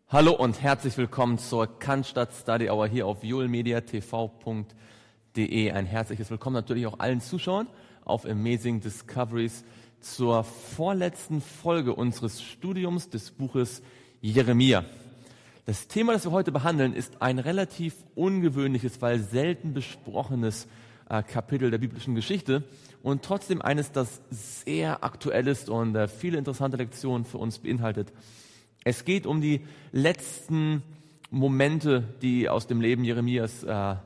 Hallo und herzlich willkommen zur Cannstatt Study Hour hier auf julmediatv.de. Ein herzliches Willkommen natürlich auch allen Zuschauern auf Amazing Discoveries zur vorletzten Folge unseres Studiums des Buches Jeremia. Das Thema, das wir heute behandeln, ist ein relativ ungewöhnliches, weil selten besprochenes Kapitel der biblischen Geschichte und trotzdem eines, das sehr aktuell ist und viele interessante Lektionen für uns beinhaltet. Es geht um die letzten Momente, die aus dem Leben Jeremias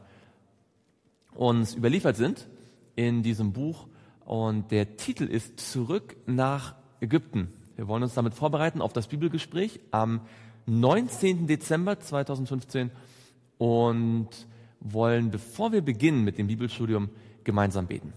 uns überliefert sind in diesem Buch. Und der Titel ist Zurück nach Ägypten. Wir wollen uns damit vorbereiten auf das Bibelgespräch am 19. Dezember 2015 und wollen, bevor wir beginnen mit dem Bibelstudium, gemeinsam beten.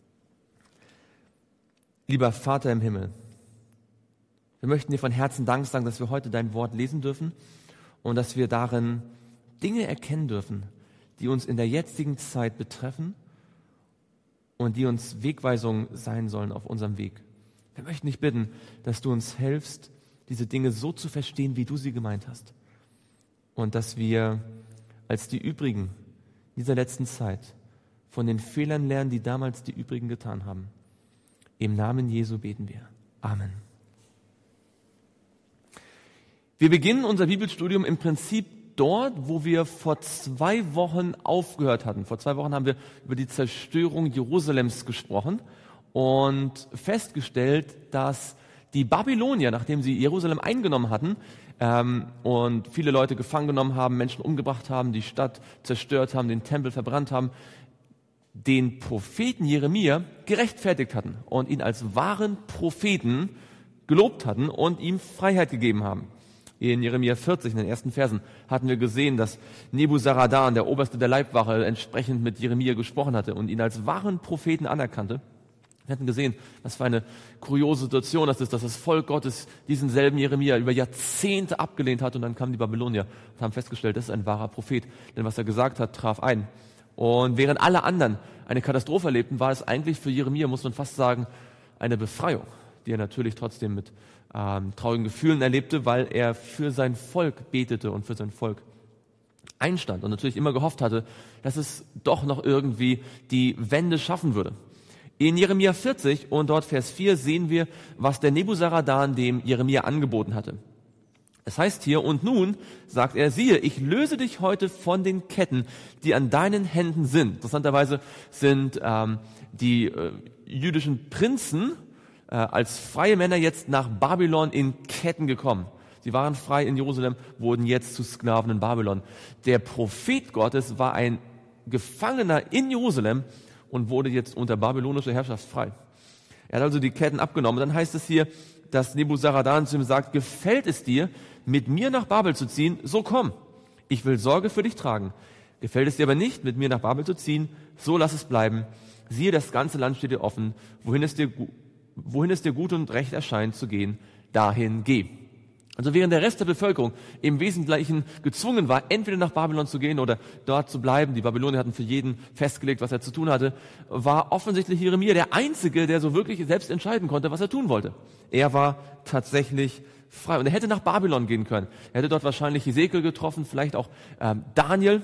Lieber Vater im Himmel, wir möchten dir von Herzen Dank sagen, dass wir heute dein Wort lesen dürfen und dass wir darin Dinge erkennen dürfen, die uns in der jetzigen Zeit betreffen und die uns Wegweisung sein sollen auf unserem Weg. Wir möchten dich bitten, dass du uns hilfst, diese Dinge so zu verstehen, wie du sie gemeint hast. Und dass wir als die Übrigen dieser letzten Zeit von den Fehlern lernen, die damals die Übrigen getan haben. Im Namen Jesu beten wir. Amen. Wir beginnen unser Bibelstudium im Prinzip dort, wo wir vor 2 Wochen aufgehört hatten. Vor 2 Wochen haben wir über die Zerstörung Jerusalems gesprochen und festgestellt, dass die Babylonier, nachdem sie Jerusalem eingenommen hatten und viele Leute gefangen genommen haben, Menschen umgebracht haben, die Stadt zerstört haben, den Tempel verbrannt haben, den Propheten Jeremia gerechtfertigt hatten und ihn als wahren Propheten gelobt hatten und ihm Freiheit gegeben haben. In Jeremia 40, in den ersten Versen, hatten wir gesehen, dass Nebuzaradan, der Oberste der Leibwache, entsprechend mit Jeremia gesprochen hatte und ihn als wahren Propheten anerkannte. Wir hatten gesehen, was für eine kuriose Situation das ist, dass das Volk Gottes diesen selben Jeremia über Jahrzehnte abgelehnt hat und dann kamen die Babylonier und haben festgestellt, das ist ein wahrer Prophet, denn was er gesagt hat, traf ein. Und während alle anderen eine Katastrophe erlebten, war es eigentlich für Jeremia, muss man fast sagen, eine Befreiung, die er natürlich trotzdem mit traurigen Gefühlen erlebte, weil er für sein Volk betete und für sein Volk einstand und natürlich immer gehofft hatte, dass es doch noch irgendwie die Wende schaffen würde. In Jeremia 40 und dort Vers 4 sehen wir, was der Nebuzaradan dem Jeremia angeboten hatte. Es heißt hier, und nun, sagt er, siehe, ich löse dich heute von den Ketten, die an deinen Händen sind. Interessanterweise sind die jüdischen Prinzen als freie Männer jetzt nach Babylon in Ketten gekommen. Sie waren frei in Jerusalem, wurden jetzt zu Sklaven in Babylon. Der Prophet Gottes war ein Gefangener in Jerusalem und wurde jetzt unter babylonischer Herrschaft frei. Er hat also die Ketten abgenommen. Dann heißt es hier, dass Nebuzaradan zu ihm sagt, gefällt es dir, mit mir nach Babel zu ziehen, so komm, ich will Sorge für dich tragen. Gefällt es dir aber nicht, mit mir nach Babel zu ziehen, so lass es bleiben. Siehe, das ganze Land steht dir offen, wohin es dir gut und recht erscheint zu gehen, dahin geh. Also während der Rest der Bevölkerung im Wesentlichen gezwungen war, entweder nach Babylon zu gehen oder dort zu bleiben, die Babylonier hatten für jeden festgelegt, was er zu tun hatte, war offensichtlich Jeremia der Einzige, der so wirklich selbst entscheiden konnte, was er tun wollte. Er war tatsächlich frei und er hätte nach Babylon gehen können. Er hätte dort wahrscheinlich Hesekiel getroffen, vielleicht auch Daniel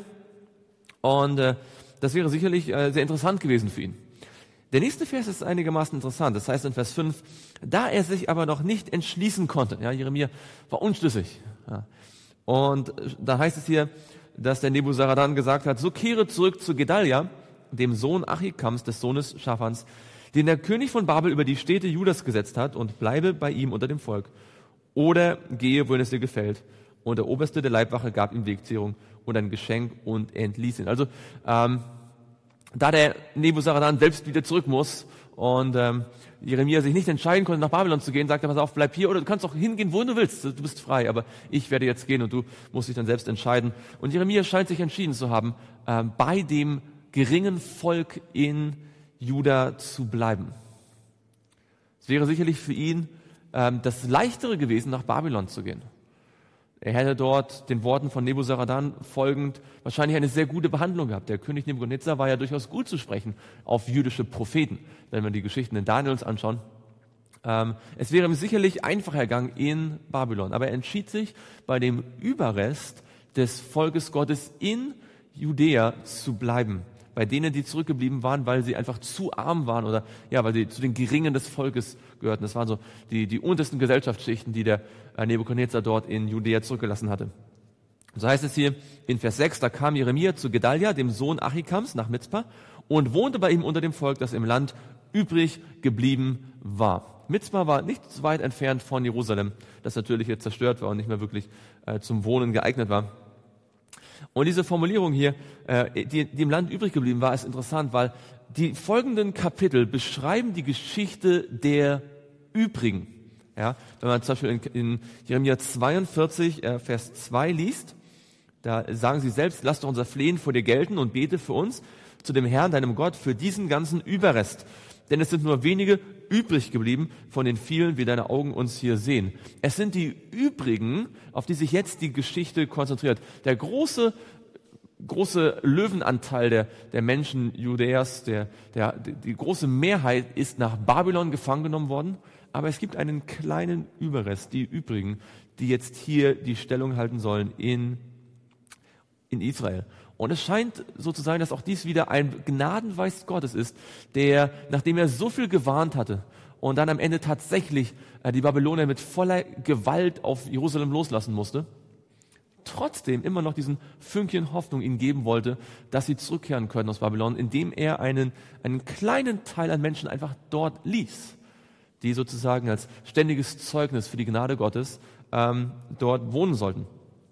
und das wäre sicherlich sehr interessant gewesen für ihn. Der nächste Vers ist einigermaßen interessant. Das heißt in Vers 5, da er sich aber noch nicht entschließen konnte. Ja, Jeremia war unschlüssig. Ja. Und da heißt es hier, dass der Nebuzaradan gesagt hat, so kehre zurück zu Gedalia, dem Sohn Achikams, des Sohnes Schafans, den der König von Babel über die Städte Judas gesetzt hat und bleibe bei ihm unter dem Volk. Oder gehe, wohin es dir gefällt. Und der Oberste der Leibwache gab ihm Wegzehrung und ein Geschenk und entließ ihn. Also, da der Nebuzaradan selbst wieder zurück muss und Jeremia sich nicht entscheiden konnte, nach Babylon zu gehen, sagt er, pass auf, bleib hier oder du kannst auch hingehen, wohin du willst, du bist frei, aber ich werde jetzt gehen und du musst dich dann selbst entscheiden. Und Jeremia scheint sich entschieden zu haben, bei dem geringen Volk in Juda zu bleiben. Es wäre sicherlich für ihn das Leichtere gewesen, nach Babylon zu gehen. Er hätte dort den Worten von Nebuzaradan folgend wahrscheinlich eine sehr gute Behandlung gehabt. Der König Nebukadnezar war ja durchaus gut zu sprechen auf jüdische Propheten. Wenn wir die Geschichten in Daniel uns anschauen, Es wäre ihm sicherlich einfacher gegangen in Babylon, aber er entschied sich, bei dem Überrest des Volkes Gottes in Judäa zu bleiben. Bei denen, die zurückgeblieben waren, weil sie einfach zu arm waren oder ja, weil sie zu den Geringen des Volkes gehörten. Das waren so die untersten Gesellschaftsschichten, die der Nebukadnezar dort in Judäa zurückgelassen hatte. So heißt es hier in Vers 6, da kam Jeremia zu Gedalia, dem Sohn Achikams, nach Mizpa und wohnte bei ihm unter dem Volk, das im Land übrig geblieben war. Mizpa war nicht so weit entfernt von Jerusalem, das natürlich jetzt zerstört war und nicht mehr wirklich zum Wohnen geeignet war. Und diese Formulierung hier, die im Land übrig geblieben war, ist interessant, weil die folgenden Kapitel beschreiben die Geschichte der Übrigen. Ja, wenn man zum Beispiel in Jeremia 42, Vers 2 liest, da sagen sie selbst, lass doch unser Flehen vor dir gelten und bete für uns zu dem Herrn, deinem Gott, für diesen ganzen Überrest. Denn es sind nur wenige übrig geblieben von den vielen, wie deine Augen uns hier sehen. Es sind die Übrigen, auf die sich jetzt die Geschichte konzentriert. Der große Löwenanteil der Menschen Judäas, die große Mehrheit ist nach Babylon gefangen genommen worden. Aber es gibt einen kleinen Überrest, die Übrigen, die jetzt hier die Stellung halten sollen in Israel. Und es scheint so zu sein, dass auch dies wieder ein Gnadenweis Gottes ist, der, nachdem er so viel gewarnt hatte und dann am Ende tatsächlich die Babylonier mit voller Gewalt auf Jerusalem loslassen musste, trotzdem immer noch diesen Fünkchen Hoffnung ihnen geben wollte, dass sie zurückkehren können aus Babylon, indem er einen kleinen Teil an Menschen einfach dort ließ, die sozusagen als ständiges Zeugnis für die Gnade Gottes dort wohnen sollten.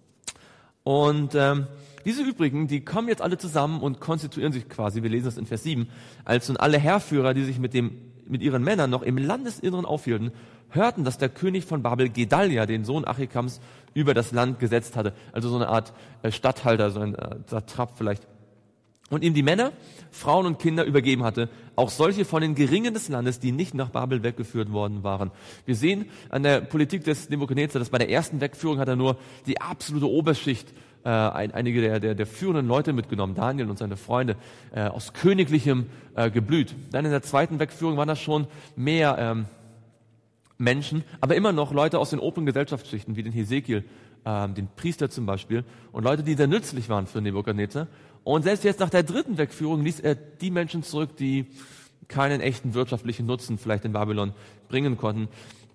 Und diese übrigen, die kommen jetzt alle zusammen und konstituieren sich quasi, wir lesen das in Vers 7, als nun alle Heerführer, die sich mit ihren Männern noch im Landesinneren aufhielten, hörten, dass der König von Babel Gedalia, den Sohn Achikams, über das Land gesetzt hatte. Also so eine Art Statthalter, so ein Satrap vielleicht. Und ihm die Männer, Frauen und Kinder übergeben hatte, auch solche von den Geringen des Landes, die nicht nach Babel weggeführt worden waren. Wir sehen an der Politik des Nebukadnezar, dass bei der ersten Wegführung hat er nur die absolute Oberschicht, einige der führenden Leute mitgenommen, Daniel und seine Freunde, aus königlichem Geblüt. Dann in der zweiten Wegführung waren das schon mehr Menschen, aber immer noch Leute aus den oberen Gesellschaftsschichten, wie den Hesekiel, den Priester zum Beispiel, und Leute, die sehr nützlich waren für Nebukadnezar. Und selbst jetzt nach der dritten Wegführung ließ er die Menschen zurück, die keinen echten wirtschaftlichen Nutzen vielleicht in Babylon bringen konnten.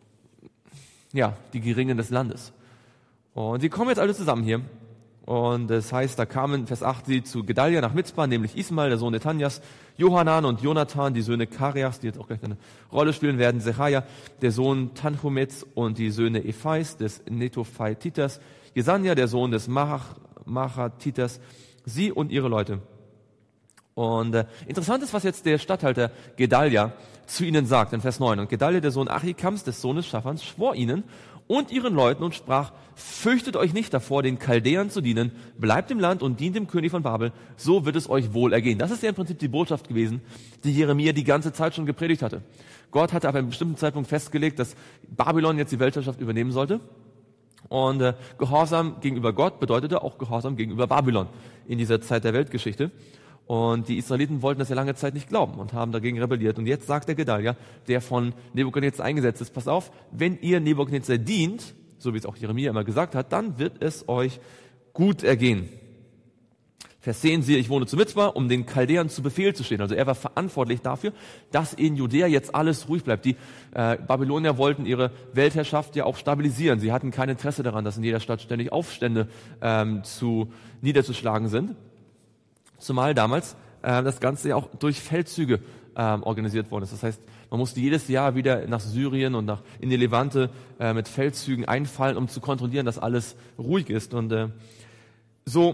Ja, die Geringen des Landes. Und sie kommen jetzt alle zusammen hier. Und das heißt, da kamen, Vers 8, sie zu Gedalia nach Mizpa, nämlich Ismael, der Sohn Netanias, Johanan und Jonathan, die Söhne Kareas, die jetzt auch gleich eine Rolle spielen werden, Sechaja, der Sohn Tanchumets und die Söhne Ephais, des Netophaititas, Jesanja, der Sohn des Machatitas, sie und ihre Leute. Und interessant ist, was jetzt der Statthalter Gedalia zu ihnen sagt, in Vers 9. Und Gedalia, der Sohn Achikams, des Sohnes Schaphans, schwor ihnen und ihren Leuten und sprach, fürchtet euch nicht davor, den Chaldäern zu dienen, bleibt im Land und dient dem König von Babel, so wird es euch wohl ergehen. Das ist ja im Prinzip die Botschaft gewesen, die Jeremia die ganze Zeit schon gepredigt hatte. Gott hatte ab einem bestimmten Zeitpunkt festgelegt, dass Babylon jetzt die Weltherrschaft übernehmen sollte. Und Gehorsam gegenüber Gott bedeutete auch Gehorsam gegenüber Babylon in dieser Zeit der Weltgeschichte. Und die Israeliten wollten das ja lange Zeit nicht glauben und haben dagegen rebelliert. Und jetzt sagt der Gedalia, der von Nebukadnezar eingesetzt ist, pass auf, wenn ihr Nebukadnezar dient, so wie es auch Jeremia immer gesagt hat, dann wird es euch gut ergehen. Vers 10, siehe, ich wohne zu Mizpa, um den Chaldäern zu Befehl zu stehen. Also er war verantwortlich dafür, dass in Judäa jetzt alles ruhig bleibt. Die Babylonier wollten ihre Weltherrschaft ja auch stabilisieren. Sie hatten kein Interesse daran, dass in jeder Stadt ständig Aufstände niederzuschlagen sind. Zumal damals das Ganze ja auch durch Feldzüge organisiert worden ist. Das heißt, man musste jedes Jahr wieder nach Syrien und in die Levante mit Feldzügen einfallen, um zu kontrollieren, dass alles ruhig ist. Und so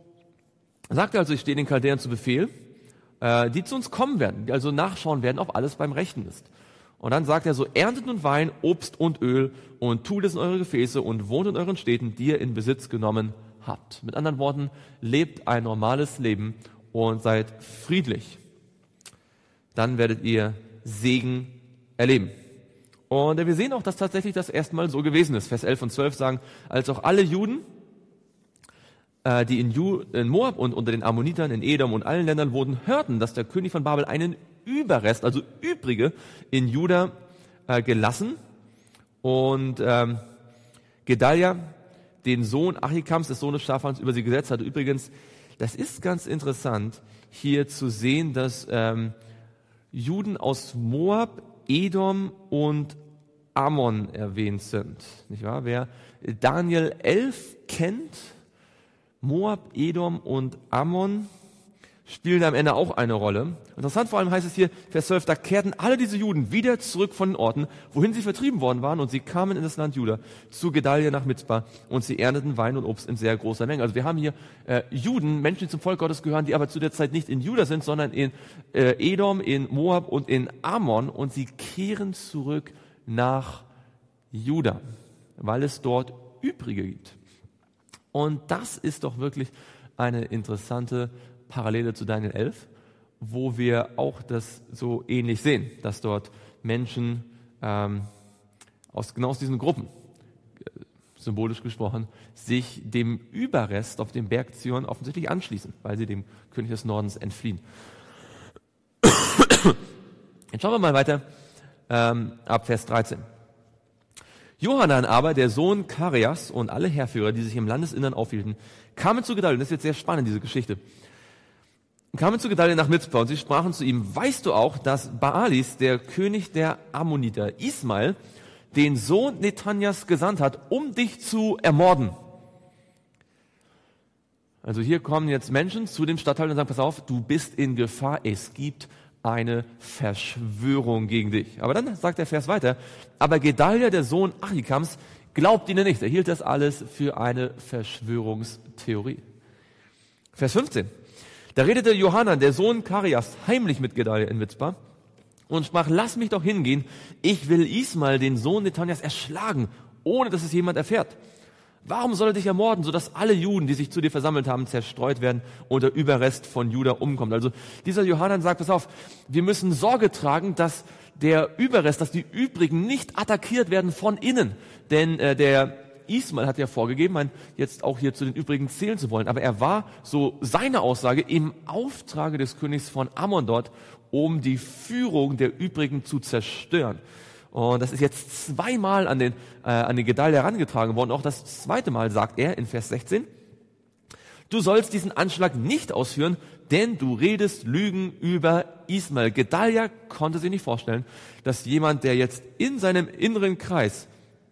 sagt er also, ich stehe den Chaldäern zu Befehl, die zu uns kommen werden, die also nachschauen werden, ob alles beim Rechten ist. Und dann sagt er so, erntet nun Wein, Obst und Öl und tut es in eure Gefäße und wohnt in euren Städten, die ihr in Besitz genommen habt. Mit anderen Worten, lebt ein normales Leben und seid friedlich. Dann werdet ihr Segen erleben. Und wir sehen auch, dass tatsächlich das erstmal so gewesen ist. Vers 11 und 12 sagen, als auch alle Juden, die in Moab und unter den Ammonitern, in Edom und allen Ländern wohnten, hörten, dass der König von Babel einen Überrest, also Übrige, in Juda gelassen und Gedalia, den Sohn Achikams, des Sohnes Schaphans, über sie gesetzt hatte. Übrigens, das ist ganz interessant, hier zu sehen, dass Juden aus Moab, Edom und Ammon erwähnt sind. Nicht wahr? Wer Daniel 11 kennt, Moab, Edom und Ammon spielen am Ende auch eine Rolle. Interessant vor allem heißt es hier, Vers 12, da kehrten alle diese Juden wieder zurück von den Orten, wohin sie vertrieben worden waren, und sie kamen in das Land Juda, zu Gedalia nach Mizpah, und sie ernteten Wein und Obst in sehr großer Menge. Also wir haben hier Juden, Menschen, die zum Volk Gottes gehören, die aber zu der Zeit nicht in Juda sind, sondern in Edom, in Moab und in Ammon, und sie kehren zurück nach Juda, weil es dort Übrige gibt. Und das ist doch wirklich eine interessante Parallele zu Daniel 11, wo wir auch das so ähnlich sehen, dass dort Menschen aus diesen Gruppen, symbolisch gesprochen, sich dem Überrest auf dem Berg Zion offensichtlich anschließen, weil sie dem König des Nordens entfliehen. Jetzt schauen wir mal weiter ab Vers 13. Johanan aber, der Sohn Kareas, und alle Heerführer, die sich im Landesinnern aufhielten, kamen zu Gedalia. Das ist jetzt sehr spannend, diese Geschichte. Kamen zu Gedalia nach Mizpah, und sie sprachen zu ihm: Weißt du auch, dass Baalis, der König der Ammoniter, Ismael, den Sohn Netanias gesandt hat, um dich zu ermorden? Also hier kommen jetzt Menschen zu dem Statthalter und sagen: Pass auf, du bist in Gefahr, es gibt eine Verschwörung gegen dich. Aber dann sagt der Vers weiter: Aber Gedalia, der Sohn Achikams, glaubt ihnen nicht. Er hielt das alles für eine Verschwörungstheorie. Vers 15. Da redete Johanan, der Sohn Kareas, heimlich mit Gedalia in Mizpah und sprach: Lass mich doch hingehen, ich will Ismael, den Sohn Netanias, erschlagen, ohne dass es jemand erfährt. Warum soll er dich ermorden, sodass alle Juden, die sich zu dir versammelt haben, zerstreut werden und der Überrest von Juda umkommt? Also dieser Johanan sagt: Pass auf, wir müssen Sorge tragen, dass der Überrest, dass die Übrigen nicht attackiert werden von innen. Denn der Ismael hat ja vorgegeben, jetzt auch hier zu den Übrigen zählen zu wollen. Aber er war, so seine Aussage, im Auftrage des Königs von Ammon dort, um die Führung der Übrigen zu zerstören. Und das ist jetzt zweimal an den Gedalia herangetragen worden. Auch das zweite Mal sagt er in Vers 16: Du sollst diesen Anschlag nicht ausführen, denn du redest Lügen über Ismael. Gedalia konnte sich nicht vorstellen, dass jemand, der jetzt in seinem inneren Kreis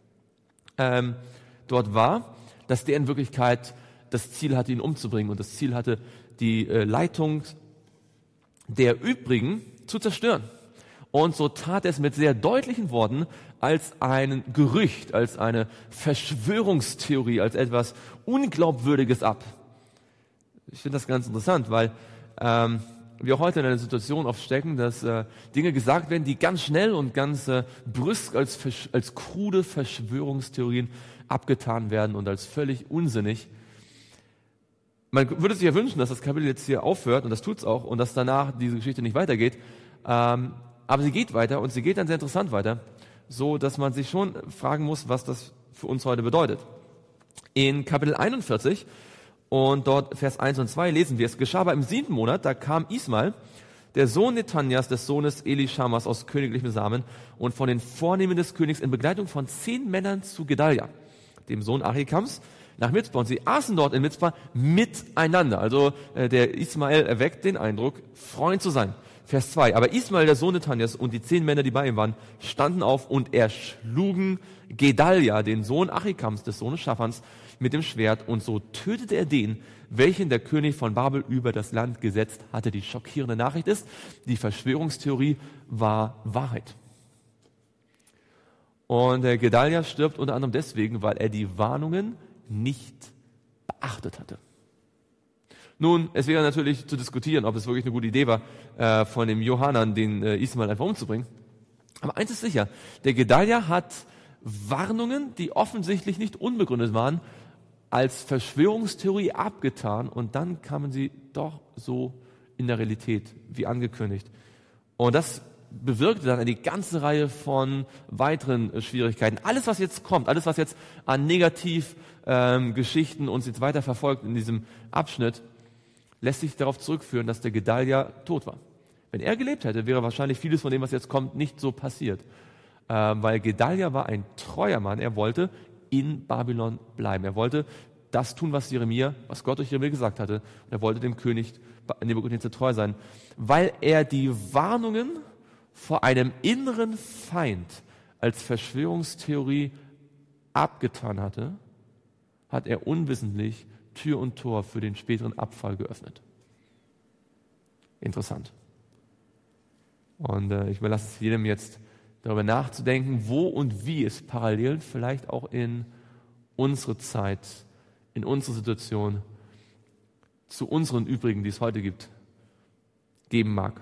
dort war, dass der in Wirklichkeit das Ziel hatte, ihn umzubringen, und das Ziel hatte, die Leitung der Übrigen zu zerstören. Und so tat er es mit sehr deutlichen Worten als ein Gerücht, als eine Verschwörungstheorie, als etwas Unglaubwürdiges ab. Ich finde das ganz interessant, weil wir heute in einer Situation oft stecken, dass Dinge gesagt werden, die ganz schnell und ganz brüsk als krude Verschwörungstheorien abgetan werden und als völlig unsinnig. Man würde sich ja wünschen, dass das Kapitel jetzt hier aufhört, und das tut's auch, und dass danach diese Geschichte nicht weitergeht. Aber sie geht weiter, und sie geht dann sehr interessant weiter, so dass man sich schon fragen muss, was das für uns heute bedeutet. In Kapitel 41 und dort Vers 1 und 2 lesen wir: Es geschah aber im 7. Monat, da kam Ismael, der Sohn Netanias, des Sohnes Elischamas aus königlichem Samen, und von den Vornehmen des Königs in Begleitung von 10 Männern zu Gedalia, dem Sohn Achikams, nach Mizpah. Und sie aßen dort in Mizpah miteinander. Also der Ismael erweckt den Eindruck, Freund zu sein. Vers 2. Aber Ismael, der Sohn Netanias, und die 10 Männer, die bei ihm waren, standen auf und erschlugen Gedalia, den Sohn Achikams, des Sohnes Schaphans, mit dem Schwert, und so tötete er den, welchen der König von Babel über das Land gesetzt hatte. Die schockierende Nachricht ist, die Verschwörungstheorie war Wahrheit. Und der Gedalia stirbt unter anderem deswegen, weil er die Warnungen nicht beachtet hatte. Nun, es wäre natürlich zu diskutieren, ob es wirklich eine gute Idee war, von dem Johanan den Ismael einfach umzubringen. Aber eins ist sicher: Der Gedalia hat Warnungen, die offensichtlich nicht unbegründet waren, als Verschwörungstheorie abgetan, und dann kamen sie doch so in der Realität wie angekündigt. Und das bewirkte dann eine ganze Reihe von weiteren Schwierigkeiten. Alles, was jetzt kommt, alles, was jetzt an Negativgeschichten uns jetzt weiter verfolgt in diesem Abschnitt, lässt sich darauf zurückführen, dass der Gedalia tot war. Wenn er gelebt hätte, wäre wahrscheinlich vieles von dem, was jetzt kommt, nicht so passiert. weil Gedalia war ein treuer Mann. Er wollte in Babylon bleiben. Er wollte das tun, was Gott durch Jeremia gesagt hatte. Und er wollte dem König Nebukadnezar treu sein, weil er die Warnungen vor einem inneren Feind als Verschwörungstheorie abgetan hatte, hat er unwissentlich Tür und Tor für den späteren Abfall geöffnet. Interessant. Und ich überlasse es jedem jetzt darüber nachzudenken, wo und wie es Parallelen vielleicht auch in unsere Zeit, in unsere Situation zu unseren übrigen, die es heute gibt, geben mag.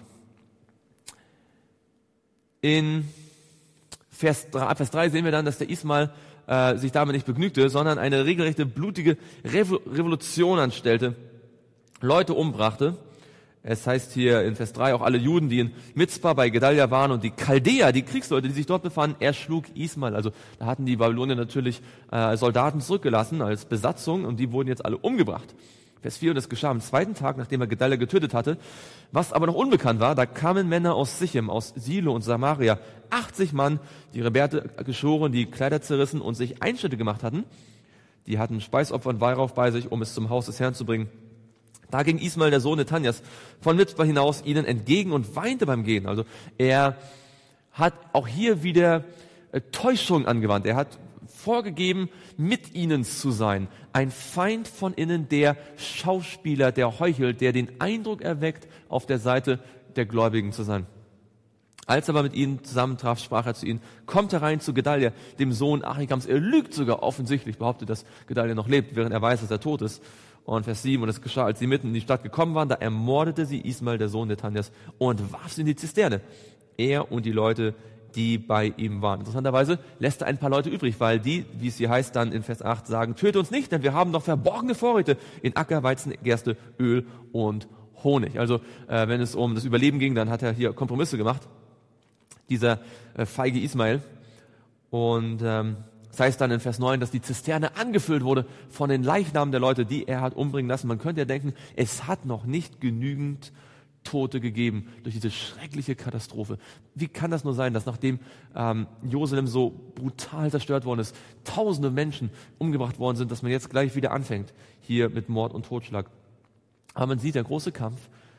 In Vers 3 sehen wir dann, dass der Ismael sich damit nicht begnügte, sondern eine regelrechte blutige Revolution anstellte, Leute umbrachte. Es heißt hier in Vers 3, auch alle Juden, die in Mizpah bei Gedalia waren und die Chaldäer, die Kriegsleute, die sich dort befanden, erschlug Ismael. Also da hatten die Babylonier natürlich Soldaten zurückgelassen als Besatzung und die wurden jetzt alle umgebracht. Vers 4, und es geschah am zweiten Tag, nachdem er Gedalia getötet hatte. Was aber noch unbekannt war, da kamen Männer aus Sichem, aus Silo und Samaria, 80 Mann, die ihre Bärte geschoren, die Kleider zerrissen und sich Einschnitte gemacht hatten. Die hatten Speisopfer und Weihrauch bei sich, um es zum Haus des Herrn zu bringen. Da ging Ismael, der Sohn Netanias, von Mizpah hinaus ihnen entgegen und weinte beim Gehen. Also er hat auch hier wieder Täuschung angewandt. Er hat vorgegeben, mit ihnen zu sein. Ein Feind von innen, der Schauspieler, der heuchelt, der den Eindruck erweckt, auf der Seite der Gläubigen zu sein. Als er aber mit ihnen zusammentraf, sprach er zu ihnen, kommt herein zu Gedalia, dem Sohn Achikams. Er lügt sogar offensichtlich, behauptet, dass Gedalia noch lebt, während er weiß, dass er tot ist. Und Vers 7, und es geschah, als sie mitten in die Stadt gekommen waren, da ermordete sie Ismael, der Sohn Netanias, und warf sie in die Zisterne. Er und die Leute, die bei ihm waren. Interessanterweise lässt er ein paar Leute übrig, weil die, wie es hier heißt, dann in Vers 8 sagen, töte uns nicht, denn wir haben noch verborgene Vorräte in Acker, Weizen, Gerste, Öl und Honig. Also wenn es um das Überleben ging, dann hat er hier Kompromisse gemacht, dieser feige Ismael. Und das heißt dann in Vers 9, dass die Zisterne angefüllt wurde von den Leichnamen der Leute, die er hat umbringen lassen. Man könnte ja denken, es hat noch nicht genügend Tote gegeben durch diese schreckliche Katastrophe. Wie kann das nur sein, dass nachdem Jerusalem so brutal zerstört worden ist, tausende Menschen umgebracht worden sind, dass man jetzt gleich wieder anfängt, hier mit Mord und Totschlag. Aber man sieht, der große Kampf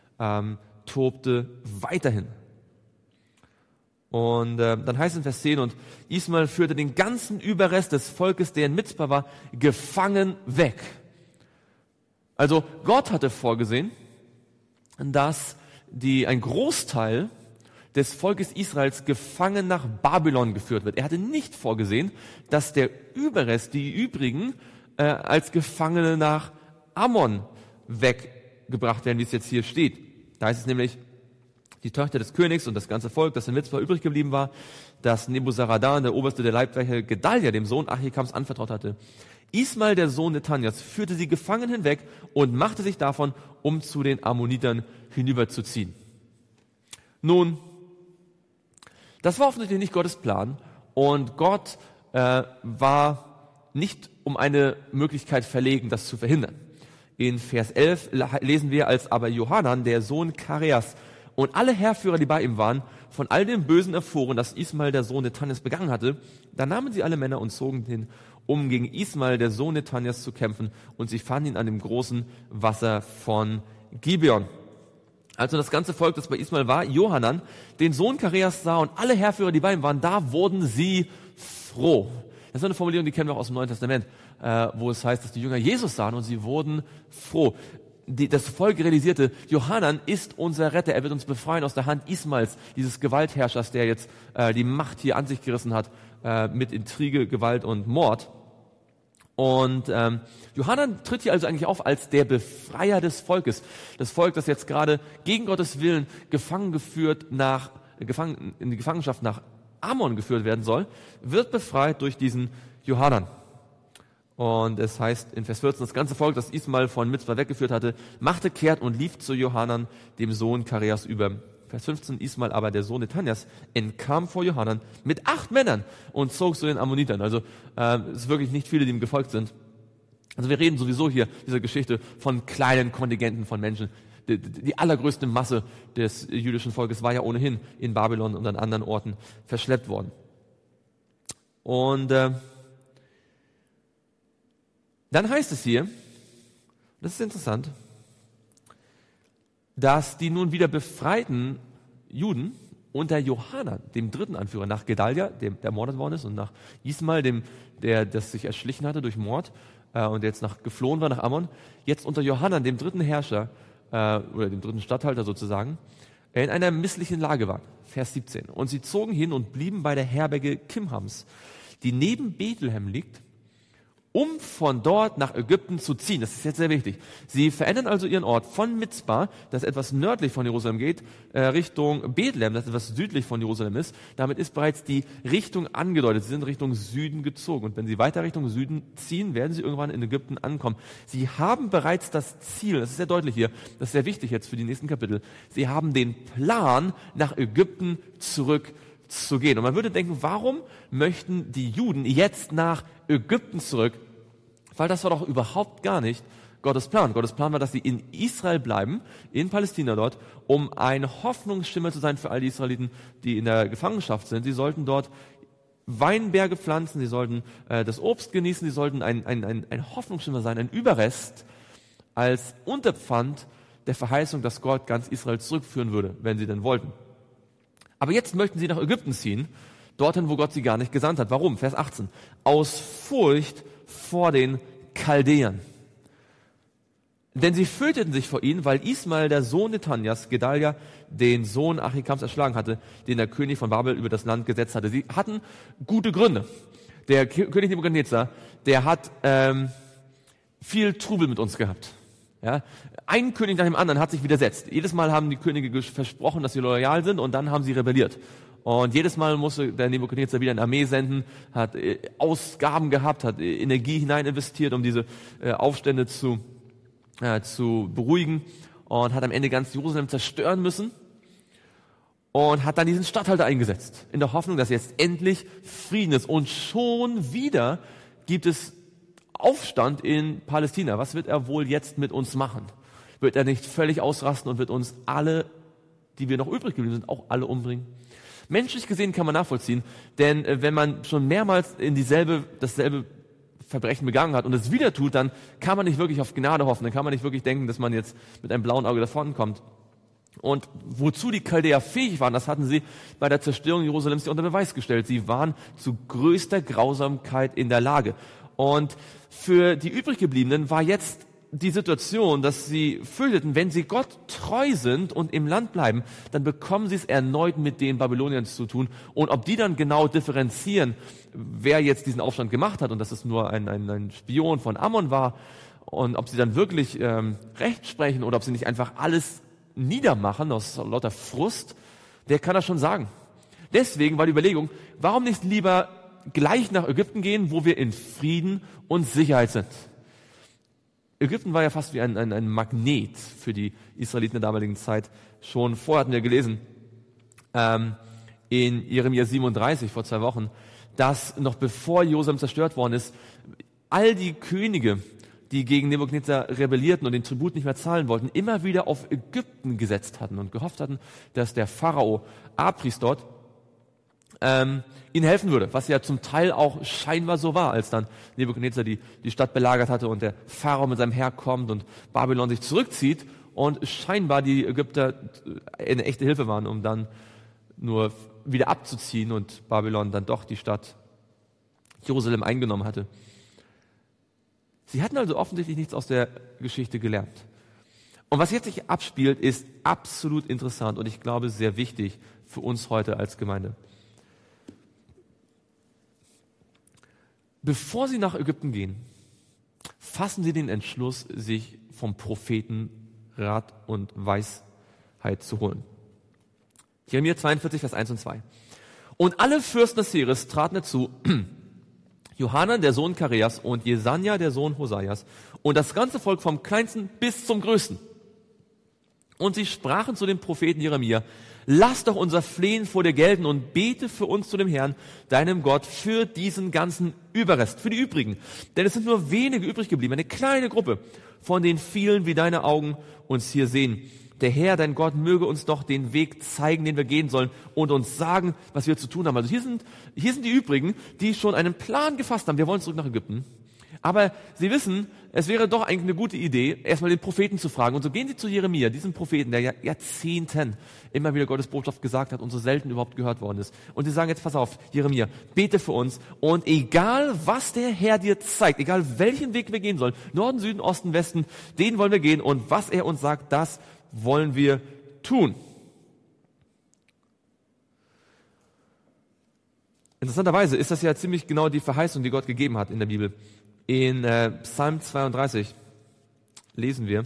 tobte weiterhin. Und dann heißt es in Vers 10, und Ismael führte den ganzen Überrest des Volkes, der in Mizpah war, gefangen weg. Also Gott hatte vorgesehen, dass ein Großteil des Volkes Israels gefangen nach Babylon geführt wird. Er hatte nicht vorgesehen, dass der Überrest, die übrigen, als Gefangene nach Ammon weggebracht werden, wie es jetzt hier steht. Da heißt es nämlich, die Töchter des Königs und das ganze Volk, das in Mizpah übrig geblieben war, das Nebuzaradan, der Oberste der Leibwache, Gedalia, dem Sohn Achikams, anvertraut hatte. Ismael, der Sohn Netanias, führte sie gefangen hinweg und machte sich davon, um zu den Ammonitern hinüberzuziehen. Nun, das war offensichtlich nicht Gottes Plan und Gott war nicht um eine Möglichkeit verlegen, das zu verhindern. In Vers 11 lesen wir, als aber Johanan, der Sohn Kareas, und alle Heerführer, die bei ihm waren, von all dem Bösen erfuhren, das Ismael, der Sohn Netanias, begangen hatte, da nahmen sie alle Männer und zogen hin, um gegen Ismael, der Sohn Netanias, zu kämpfen, und sie fanden ihn an dem großen Wasser von Gibeon. Also das ganze Volk, das bei Ismael war, Johanan, den Sohn Kareas sah und alle Heerführer, die bei ihm waren, da wurden sie froh. Das ist eine Formulierung, die kennen wir auch aus dem Neuen Testament, wo es heißt, dass die Jünger Jesus sahen und sie wurden froh. Das Volk realisierte, Johanan ist unser Retter, er wird uns befreien aus der Hand Ismaels, dieses Gewaltherrschers, der jetzt die Macht hier an sich gerissen hat, mit Intrige, Gewalt und Mord. Und Johanan tritt hier also eigentlich auf als der Befreier des Volkes. Das Volk, das jetzt gerade gegen Gottes Willen in die Gefangenschaft nach Ammon geführt werden soll, wird befreit durch diesen Johanan. Und es heißt in Vers 14, das ganze Volk, das Ismael von Mizpah weggeführt hatte, machte kehrt und lief zu Johanan, dem Sohn Kareas, über. Vers 15, Ismael aber, der Sohn Netanias, entkam vor Johanan mit 8 Männern und zog zu den Ammonitern. Also es ist wirklich nicht viele, die ihm gefolgt sind. Also wir reden sowieso hier, dieser Geschichte, von kleinen Kontingenten von Menschen. Die allergrößte Masse des jüdischen Volkes war ja ohnehin in Babylon und an anderen Orten verschleppt worden. Und dann heißt es hier, das ist interessant, dass die nun wieder befreiten Juden unter Johanan, dem dritten Anführer, nach Gedalia, der ermordet worden ist, und nach Ismael, der das sich erschlichen hatte durch Mord und jetzt geflohen war nach Ammon, jetzt unter Johanan, dem dritten Herrscher oder dem dritten Statthalter sozusagen, in einer misslichen Lage waren. Vers 17. Und sie zogen hin und blieben bei der Herberge Kimhams, die neben Bethlehem liegt, um von dort nach Ägypten zu ziehen. Das ist jetzt sehr wichtig. Sie verändern also ihren Ort von Mizpah, das etwas nördlich von Jerusalem geht, Richtung Bethlehem, das etwas südlich von Jerusalem ist. Damit ist bereits die Richtung angedeutet. Sie sind Richtung Süden gezogen. Und wenn sie weiter Richtung Süden ziehen, werden sie irgendwann in Ägypten ankommen. Sie haben bereits das Ziel, das ist sehr deutlich hier, das ist sehr wichtig jetzt für die nächsten Kapitel. Sie haben den Plan, nach Ägypten zurückzugehen. Und man würde denken, warum möchten die Juden jetzt nach Ägypten zurück? Weil das war doch überhaupt gar nicht Gottes Plan. Gottes Plan war, dass sie in Israel bleiben, in Palästina dort, um eine Hoffnungsstimme zu sein für all die Israeliten, die in der Gefangenschaft sind. Sie sollten dort Weinberge pflanzen, sie sollten das Obst genießen, sie sollten ein Hoffnungsstimme sein, ein Überrest als Unterpfand der Verheißung, dass Gott ganz Israel zurückführen würde, wenn sie denn wollten. Aber jetzt möchten sie nach Ägypten ziehen, dorthin, wo Gott sie gar nicht gesandt hat. Warum? Vers 18. Aus Furcht vor den Chaldäern. Denn sie fürchteten sich vor ihnen, weil Ismael, der Sohn Netanias, Gedalia, den Sohn Achikams erschlagen hatte, den der König von Babel über das Land gesetzt hatte. Sie hatten gute Gründe. Der König Nebukadnezar, der hat viel Trubel mit uns gehabt. Ja? Ein König nach dem anderen hat sich widersetzt. Jedes Mal haben die Könige versprochen, dass sie loyal sind, und dann haben sie rebelliert. Und jedes Mal musste der Nebukadnezar wieder eine Armee senden, hat Ausgaben gehabt, hat Energie hinein investiert, um diese Aufstände zu beruhigen, und hat am Ende ganz Jerusalem zerstören müssen und hat dann diesen Statthalter eingesetzt, in der Hoffnung, dass jetzt endlich Frieden ist. Und schon wieder gibt es Aufstand in Palästina. Was wird er wohl jetzt mit uns machen? Wird er nicht völlig ausrasten und wird uns alle, die wir noch übrig geblieben sind, auch alle umbringen? Menschlich gesehen kann man nachvollziehen, denn wenn man schon mehrmals in dasselbe Verbrechen begangen hat und es wieder tut, dann kann man nicht wirklich auf Gnade hoffen, dann kann man nicht wirklich denken, dass man jetzt mit einem blauen Auge davonkommt. Und wozu die Chaldäer fähig waren, das hatten sie bei der Zerstörung Jerusalems unter Beweis gestellt. Sie waren zu größter Grausamkeit in der Lage. Und für die übriggebliebenen war jetzt die Situation, dass sie fürchteten, wenn sie Gott treu sind und im Land bleiben, dann bekommen sie es erneut mit den Babyloniern zu tun. Und ob die dann genau differenzieren, wer jetzt diesen Aufstand gemacht hat und dass es nur ein Spion von Ammon war, und ob sie dann wirklich Recht sprechen oder ob sie nicht einfach alles niedermachen aus lauter Frust, wer kann das schon sagen? Deswegen war die Überlegung, warum nicht lieber gleich nach Ägypten gehen, wo wir in Frieden und Sicherheit sind? Ägypten war ja fast wie ein Magnet für die Israeliten der damaligen Zeit. Schon vorher hatten wir gelesen, in Jeremia 37 vor 2 Wochen, dass noch bevor Jerusalem zerstört worden ist, all die Könige, die gegen Nebukadnezar rebellierten und den Tribut nicht mehr zahlen wollten, immer wieder auf Ägypten gesetzt hatten und gehofft hatten, dass der Pharao Apris dort ihnen helfen würde, was ja zum Teil auch scheinbar so war, als dann Nebukadnezar die Stadt belagert hatte und der Pharao mit seinem Heer kommt und Babylon sich zurückzieht und scheinbar die Ägypter eine echte Hilfe waren, um dann nur wieder abzuziehen und Babylon dann doch die Stadt Jerusalem eingenommen hatte. Sie hatten also offensichtlich nichts aus der Geschichte gelernt. Und was jetzt sich abspielt, ist absolut interessant und ich glaube sehr wichtig für uns heute als Gemeinde. Bevor sie nach Ägypten gehen, fassen sie den Entschluss, sich vom Propheten Rat und Weisheit zu holen. Jeremia 42, Vers 1 und 2. Und alle Fürsten des Heeres traten dazu, Johanan, der Sohn Kareas, und Jesanja, der Sohn Hosaias, und das ganze Volk vom Kleinsten bis zum Größten. Und sie sprachen zu dem Propheten Jeremia, lass doch unser Flehen vor dir gelten und bete für uns zu dem Herrn, deinem Gott, für diesen ganzen Überrest, für die übrigen. Denn es sind nur wenige übrig geblieben, eine kleine Gruppe von den vielen, wie deine Augen uns hier sehen. der Herr, dein Gott, möge uns doch den Weg zeigen, den wir gehen sollen und uns sagen, was wir zu tun haben. Also hier sind die übrigen, die schon einen Plan gefasst haben. Wir wollen zurück nach Ägypten. Aber sie wissen, es wäre doch eigentlich eine gute Idee, erstmal den Propheten zu fragen. Und so gehen sie zu Jeremia, diesem Propheten, der Jahrzehnten immer wieder Gottes Botschaft gesagt hat und so selten überhaupt gehört worden ist. Und sie sagen jetzt, pass auf, Jeremia, bete für uns. Und egal, was der Herr dir zeigt, egal welchen Weg wir gehen sollen, Norden, Süden, Osten, Westen, den wollen wir gehen. Und was er uns sagt, das wollen wir tun. Interessanterweise ist das ja ziemlich genau die Verheißung, die Gott gegeben hat in der Bibel. In Psalm 32 lesen wir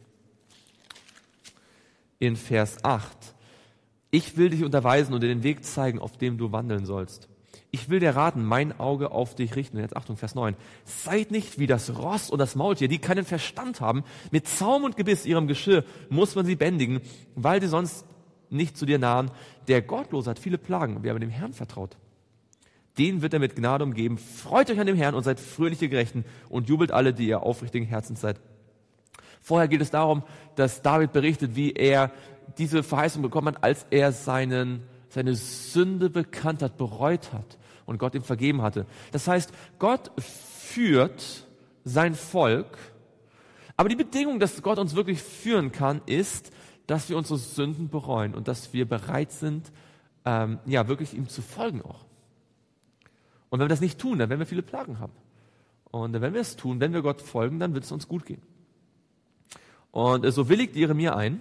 in Vers 8: Ich will dich unterweisen und dir den Weg zeigen, auf dem du wandeln sollst. Ich will dir raten, mein Auge auf dich richten. Und jetzt Achtung, Vers 9. Seid nicht wie das Ross und das Maultier, die keinen Verstand haben. Mit Zaum und Gebiss, ihrem Geschirr, muss man sie bändigen, weil sie sonst nicht zu dir nahen. Der Gottlose hat viele Plagen, wer aber dem Herrn vertraut, den wird er mit Gnade umgeben. Freut euch an dem Herrn und seid fröhliche Gerechten und jubelt alle, die ihr aufrichtigen Herzens seid. Vorher geht es darum, dass David berichtet, wie er diese Verheißung bekommen hat, als er seine Sünde bekannt hat, bereut hat und Gott ihm vergeben hatte. Das heißt, Gott führt sein Volk, aber die Bedingung, dass Gott uns wirklich führen kann, ist, dass wir unsere Sünden bereuen und dass wir bereit sind, wirklich ihm zu folgen auch. Und wenn wir das nicht tun, dann werden wir viele Plagen haben. Und wenn wir es tun, wenn wir Gott folgen, dann wird es uns gut gehen. Und so willigt Jeremia ein,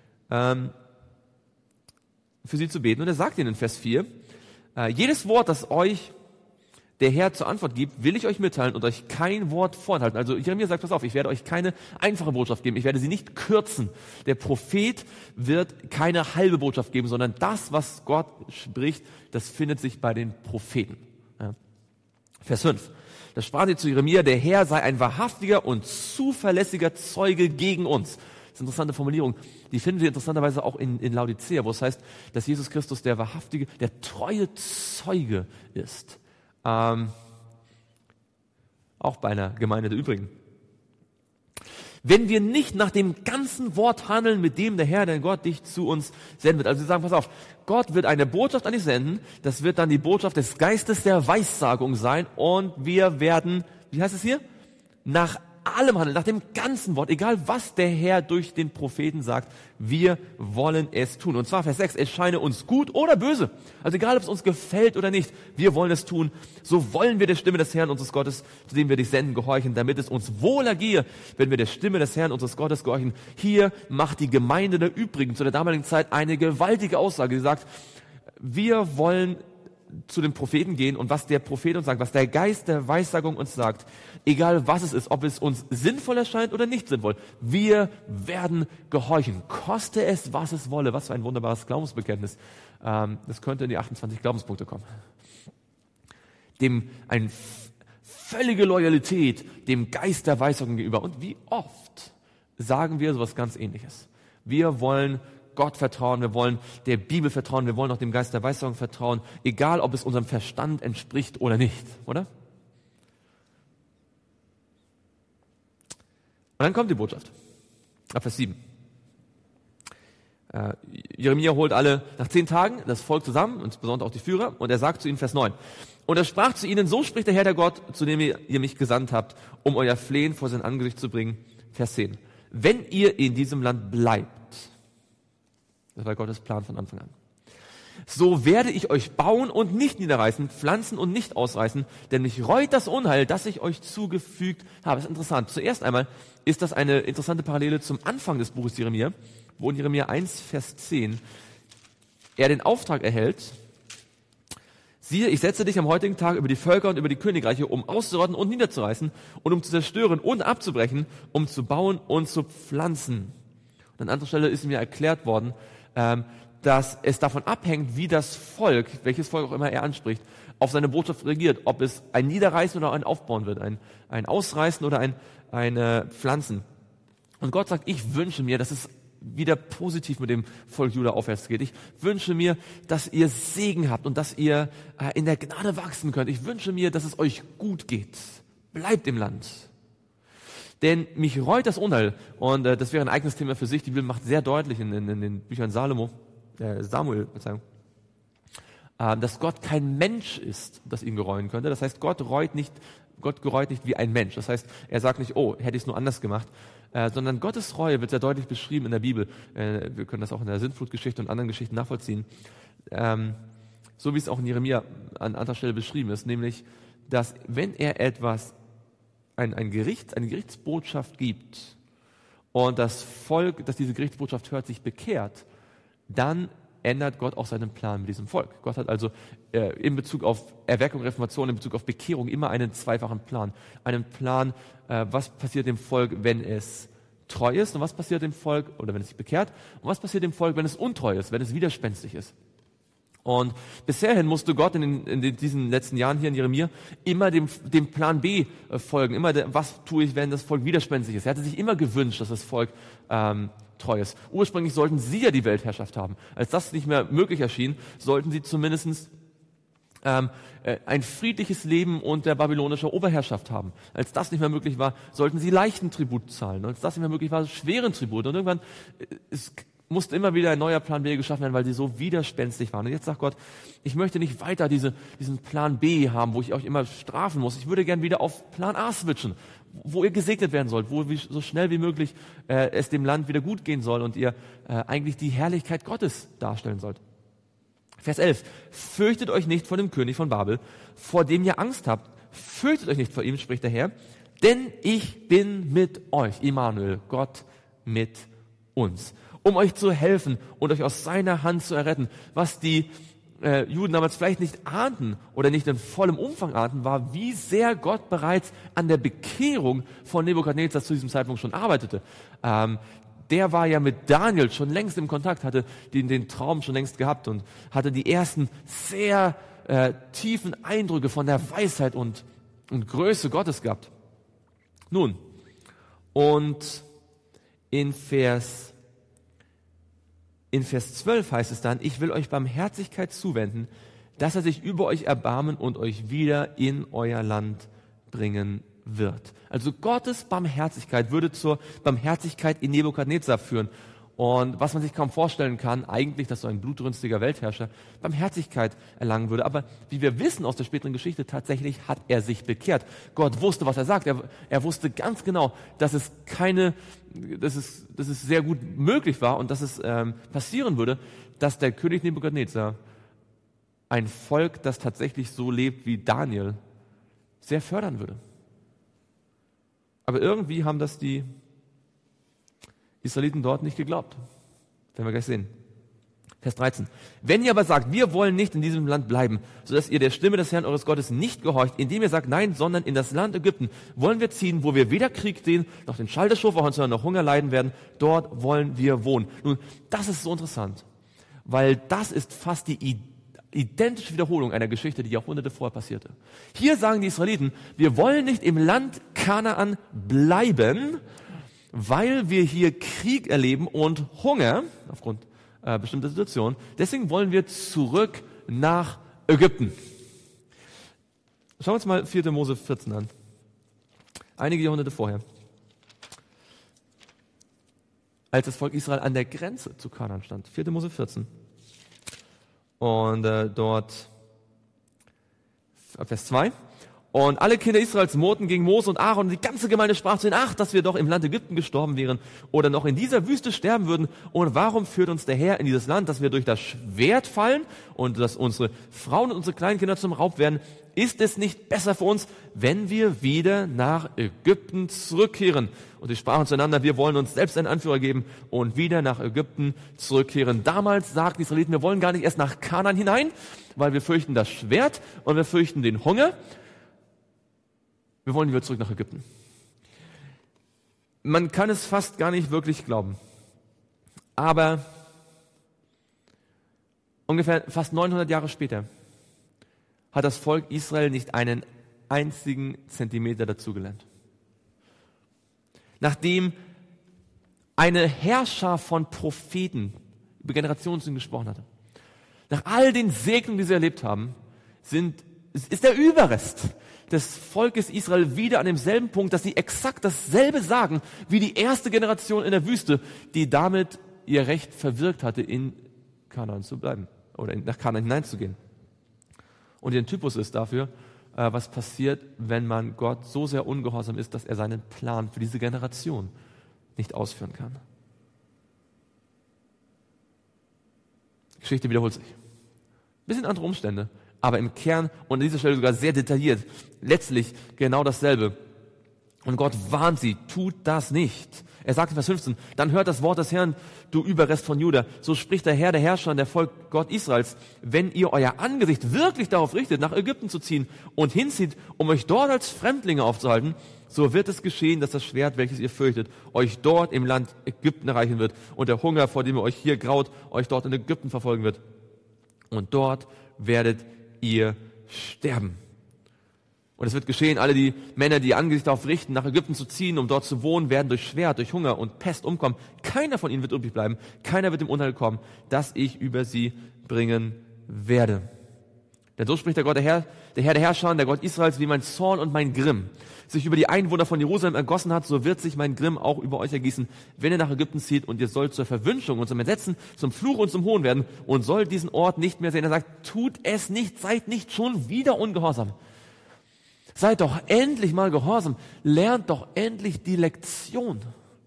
für sie zu beten. Und er sagt ihnen in Vers 4, jedes Wort, das euch der Herr zur Antwort gibt, will ich euch mitteilen und euch kein Wort vorenthalten. Also Jeremia sagt, pass auf, ich werde euch keine einfache Botschaft geben, ich werde sie nicht kürzen. Der Prophet wird keine halbe Botschaft geben, sondern das, was Gott spricht, das findet sich bei den Propheten. Ja. Vers 5. Da sprach sie zu Jeremia, der Herr sei ein wahrhaftiger und zuverlässiger Zeuge gegen uns. Das ist eine interessante Formulierung. Die finden wir interessanterweise auch in Laodicea, wo es heißt, dass Jesus Christus der wahrhaftige, der treue Zeuge ist. Auch bei einer Gemeinde der Übrigen. Wenn wir nicht nach dem ganzen Wort handeln, mit dem der Herr, dein Gott, dich zu uns senden wird. Also sie sagen, pass auf, Gott wird eine Botschaft an dich senden, das wird dann die Botschaft des Geistes der Weissagung sein und wir werden, wie heißt es hier? Nach allem handeln, nach dem ganzen Wort, egal was der Herr durch den Propheten sagt, wir wollen es tun. Und zwar Vers 6, es scheine uns gut oder böse. Also egal, ob es uns gefällt oder nicht, wir wollen es tun. So wollen wir der Stimme des Herrn unseres Gottes, zu dem wir dich senden, gehorchen, damit es uns wohl ergehe, wenn wir der Stimme des Herrn unseres Gottes gehorchen. Hier macht die Gemeinde der Übrigen zu der damaligen Zeit eine gewaltige Aussage. Sie sagt, wir wollen zu den Propheten gehen und was der Prophet uns sagt, was der Geist der Weissagung uns sagt, egal was es ist, ob es uns sinnvoll erscheint oder nicht sinnvoll, wir werden gehorchen, koste es, was es wolle. Was für ein wunderbares Glaubensbekenntnis. Das könnte in die 28 Glaubenspunkte kommen. Eine völlige Loyalität dem Geist der Weissagung gegenüber. Und wie oft sagen wir sowas ganz Ähnliches? Wir wollen Gott vertrauen, wir wollen der Bibel vertrauen, wir wollen auch dem Geist der Weissagung vertrauen, egal ob es unserem Verstand entspricht oder nicht, oder? Und dann kommt die Botschaft. Ab Vers 7. Jeremia holt nach 10 Tagen das Volk zusammen, insbesondere auch die Führer, und er sagt zu ihnen, Vers 9, und er sprach zu ihnen, so spricht der Herr der Gott, zu dem ihr mich gesandt habt, um euer Flehen vor sein Angesicht zu bringen. Vers 10. Wenn ihr in diesem Land bleibt, das war Gottes Plan von Anfang an, so werde ich euch bauen und nicht niederreißen, pflanzen und nicht ausreißen, denn mich reut das Unheil, das ich euch zugefügt habe. Das ist interessant. Zuerst einmal ist das eine interessante Parallele zum Anfang des Buches Jeremia, wo in Jeremia 1, Vers 10 er den Auftrag erhält, siehe, ich setze dich am heutigen Tag über die Völker und über die Königreiche, um auszurotten und niederzureißen und um zu zerstören und abzubrechen, um zu bauen und zu pflanzen. Und an anderer Stelle ist mir erklärt worden, dass es davon abhängt, wie das Volk, welches Volk auch immer er anspricht, auf seine Botschaft reagiert, ob es ein Niederreißen oder ein Aufbauen wird, ein Ausreißen oder ein Pflanzen. Und Gott sagt, ich wünsche mir, dass es wieder positiv mit dem Volk Juda aufwärts geht. Ich wünsche mir, dass ihr Segen habt und dass ihr in der Gnade wachsen könnt. Ich wünsche mir, dass es euch gut geht. Bleibt im Land. denn mich reut das Unheil. Und das wäre ein eigenes Thema für sich. Die Bibel macht sehr deutlich in den Büchern Samuel, dass Gott kein Mensch ist, das ihn gereuen könnte. Das heißt, Gott gereut nicht wie ein Mensch. Das heißt, er sagt nicht, oh, hätte ich es nur anders gemacht, sondern Gottes Reue wird sehr deutlich beschrieben in der Bibel. Wir können das auch in der Sintflutgeschichte und anderen Geschichten nachvollziehen. So wie es auch in Jeremia an anderer Stelle beschrieben ist, nämlich, dass wenn er etwas, eine Gerichtsbotschaft gibt und das Volk, das diese Gerichtsbotschaft hört, sich bekehrt, dann ändert Gott auch seinen Plan mit diesem Volk. Gott hat also in Bezug auf Erweckung, Reformation, in Bezug auf Bekehrung immer einen zweifachen Plan. Einen Plan, was passiert dem Volk, wenn es treu ist und was passiert dem Volk, oder wenn es sich bekehrt, und was passiert dem Volk, wenn es untreu ist, wenn es widerspenstig ist. Und bisherhin musste Gott in diesen letzten Jahren hier in Jeremia immer dem Plan B folgen. Was tue ich, wenn das Volk widerspenstig ist? Er hatte sich immer gewünscht, dass das Volk treu ist. Ursprünglich sollten sie ja die Weltherrschaft haben. Als das nicht mehr möglich erschien, sollten sie zumindest ein friedliches Leben unter babylonischer Oberherrschaft haben. Als das nicht mehr möglich war, sollten sie leichten Tribut zahlen. Und als das nicht mehr möglich war, schweren Tribut. Und irgendwann musste immer wieder ein neuer Plan B geschaffen werden, weil sie so widerspenstig waren. Und jetzt sagt Gott, ich möchte nicht weiter diesen Plan B haben, wo ich euch immer strafen muss. Ich würde gern wieder auf Plan A switchen, wo ihr gesegnet werden sollt, wo so schnell wie möglich es dem Land wieder gut gehen soll und ihr eigentlich die Herrlichkeit Gottes darstellen sollt. Vers 11. Fürchtet euch nicht vor dem König von Babel, vor dem ihr Angst habt. Fürchtet euch nicht vor ihm, spricht der Herr, denn ich bin mit euch, Immanuel, Gott mit uns, um euch zu helfen und euch aus seiner Hand zu erretten. Was die Juden damals vielleicht nicht ahnten oder nicht in vollem Umfang ahnten, war, wie sehr Gott bereits an der Bekehrung von Nebukadnezar zu diesem Zeitpunkt schon arbeitete. Der war ja mit Daniel schon längst im Kontakt, hatte den Traum schon längst gehabt und hatte die ersten sehr tiefen Eindrücke von der Weisheit und Größe Gottes gehabt. Nun, und in Vers 12 heißt es dann, ich will euch Barmherzigkeit zuwenden, dass er sich über euch erbarmen und euch wieder in euer Land bringen wird. Also Gottes Barmherzigkeit würde zur Barmherzigkeit in Nebukadnezar führen. Und was man sich kaum vorstellen kann, eigentlich, dass so ein blutrünstiger Weltherrscher Barmherzigkeit erlangen würde. Aber wie wir wissen aus der späteren Geschichte, tatsächlich hat er sich bekehrt. Gott wusste, was er sagt. Er wusste ganz genau, dass es sehr gut möglich war und dass es passieren würde, dass der König Nebukadnezar ein Volk, das tatsächlich so lebt wie Daniel, sehr fördern würde. Aber irgendwie haben das die Israeliten dort nicht geglaubt. Werden wir gleich sehen. Vers 13. Wenn ihr aber sagt, wir wollen nicht in diesem Land bleiben, sodass ihr der Stimme des Herrn eures Gottes nicht gehorcht, indem ihr sagt, nein, sondern in das Land Ägypten wollen wir ziehen, wo wir weder Krieg sehen, noch den Schall des Schofars, sondern noch Hunger leiden werden, dort wollen wir wohnen. Nun, das ist so interessant, weil das ist fast die identische Wiederholung einer Geschichte, die Jahrhunderte vorher passierte. Hier sagen die Israeliten, wir wollen nicht im Land Kanaan bleiben, weil wir hier Krieg erleben und Hunger, aufgrund bestimmter Situationen. Deswegen wollen wir zurück nach Ägypten. Schauen wir uns mal 4. Mose 14 an. Einige Jahrhunderte vorher. Als das Volk Israel an der Grenze zu Kanaan stand. 4. Mose 14. Und dort Vers 2. Und alle Kinder Israels murrten gegen Mose und Aaron und die ganze Gemeinde sprach zu ihnen, ach, dass wir doch im Land Ägypten gestorben wären oder noch in dieser Wüste sterben würden. Und warum führt uns der Herr in dieses Land, dass wir durch das Schwert fallen und dass unsere Frauen und unsere kleinen Kinder zum Raub werden? Ist es nicht besser für uns, wenn wir wieder nach Ägypten zurückkehren? Und sie sprachen zueinander, wir wollen uns selbst einen Anführer geben und wieder nach Ägypten zurückkehren. Damals sagten die Israeliten, wir wollen gar nicht erst nach Kanaan hinein, weil wir fürchten das Schwert und wir fürchten den Hunger. Wir wollen wieder zurück nach Ägypten. Man kann es fast gar nicht wirklich glauben. Aber ungefähr fast 900 Jahre später hat das Volk Israel nicht einen einzigen Zentimeter dazugelernt. Nachdem eine Herrscher von Propheten über Generationen zu ihnen gesprochen hatte, nach all den Segnungen, die sie erlebt haben, ist der Überrest des Volkes Israel wieder an demselben Punkt, dass sie exakt dasselbe sagen wie die erste Generation in der Wüste, die damit ihr Recht verwirkt hatte, in Kanaan zu bleiben oder nach Kanaan hineinzugehen. Und ihr Typus ist dafür, was passiert, wenn man Gott so sehr ungehorsam ist, dass er seinen Plan für diese Generation nicht ausführen kann. Die Geschichte wiederholt sich. Bisschen andere Umstände, aber im Kern und an dieser Stelle sogar sehr detailliert. Letztlich genau dasselbe. Und Gott warnt sie, tut das nicht. Er sagt in Vers 15, dann hört das Wort des Herrn, du Überrest von Juda. So spricht der Herr, der Herrscher und der Volk Gott Israels. Wenn ihr euer Angesicht wirklich darauf richtet, nach Ägypten zu ziehen und hinzieht, um euch dort als Fremdlinge aufzuhalten, so wird es geschehen, dass das Schwert, welches ihr fürchtet, euch dort im Land Ägypten erreichen wird und der Hunger, vor dem ihr euch hier graut, euch dort in Ägypten verfolgen wird. Und dort werdet ihr sterben. Und es wird geschehen, alle die Männer, die ihr Angesicht darauf richten, nach Ägypten zu ziehen, um dort zu wohnen, werden durch Schwert, durch Hunger und Pest umkommen. Keiner von ihnen wird übrig bleiben. Keiner wird im Unheil kommen, das ich über sie bringen werde. Denn so spricht der Gott, der Herr der Herrscher, der Gott Israels, wie mein Zorn und mein Grimm sich über die Einwohner von Jerusalem ergossen hat, so wird sich mein Grimm auch über euch ergießen, wenn ihr nach Ägypten zieht, und ihr sollt zur Verwünschung und zum Entsetzen, zum Fluch und zum Hohn werden und sollt diesen Ort nicht mehr sehen. Er sagt, tut es nicht, seid nicht schon wieder ungehorsam. Seid doch endlich mal gehorsam. Lernt doch endlich die Lektion.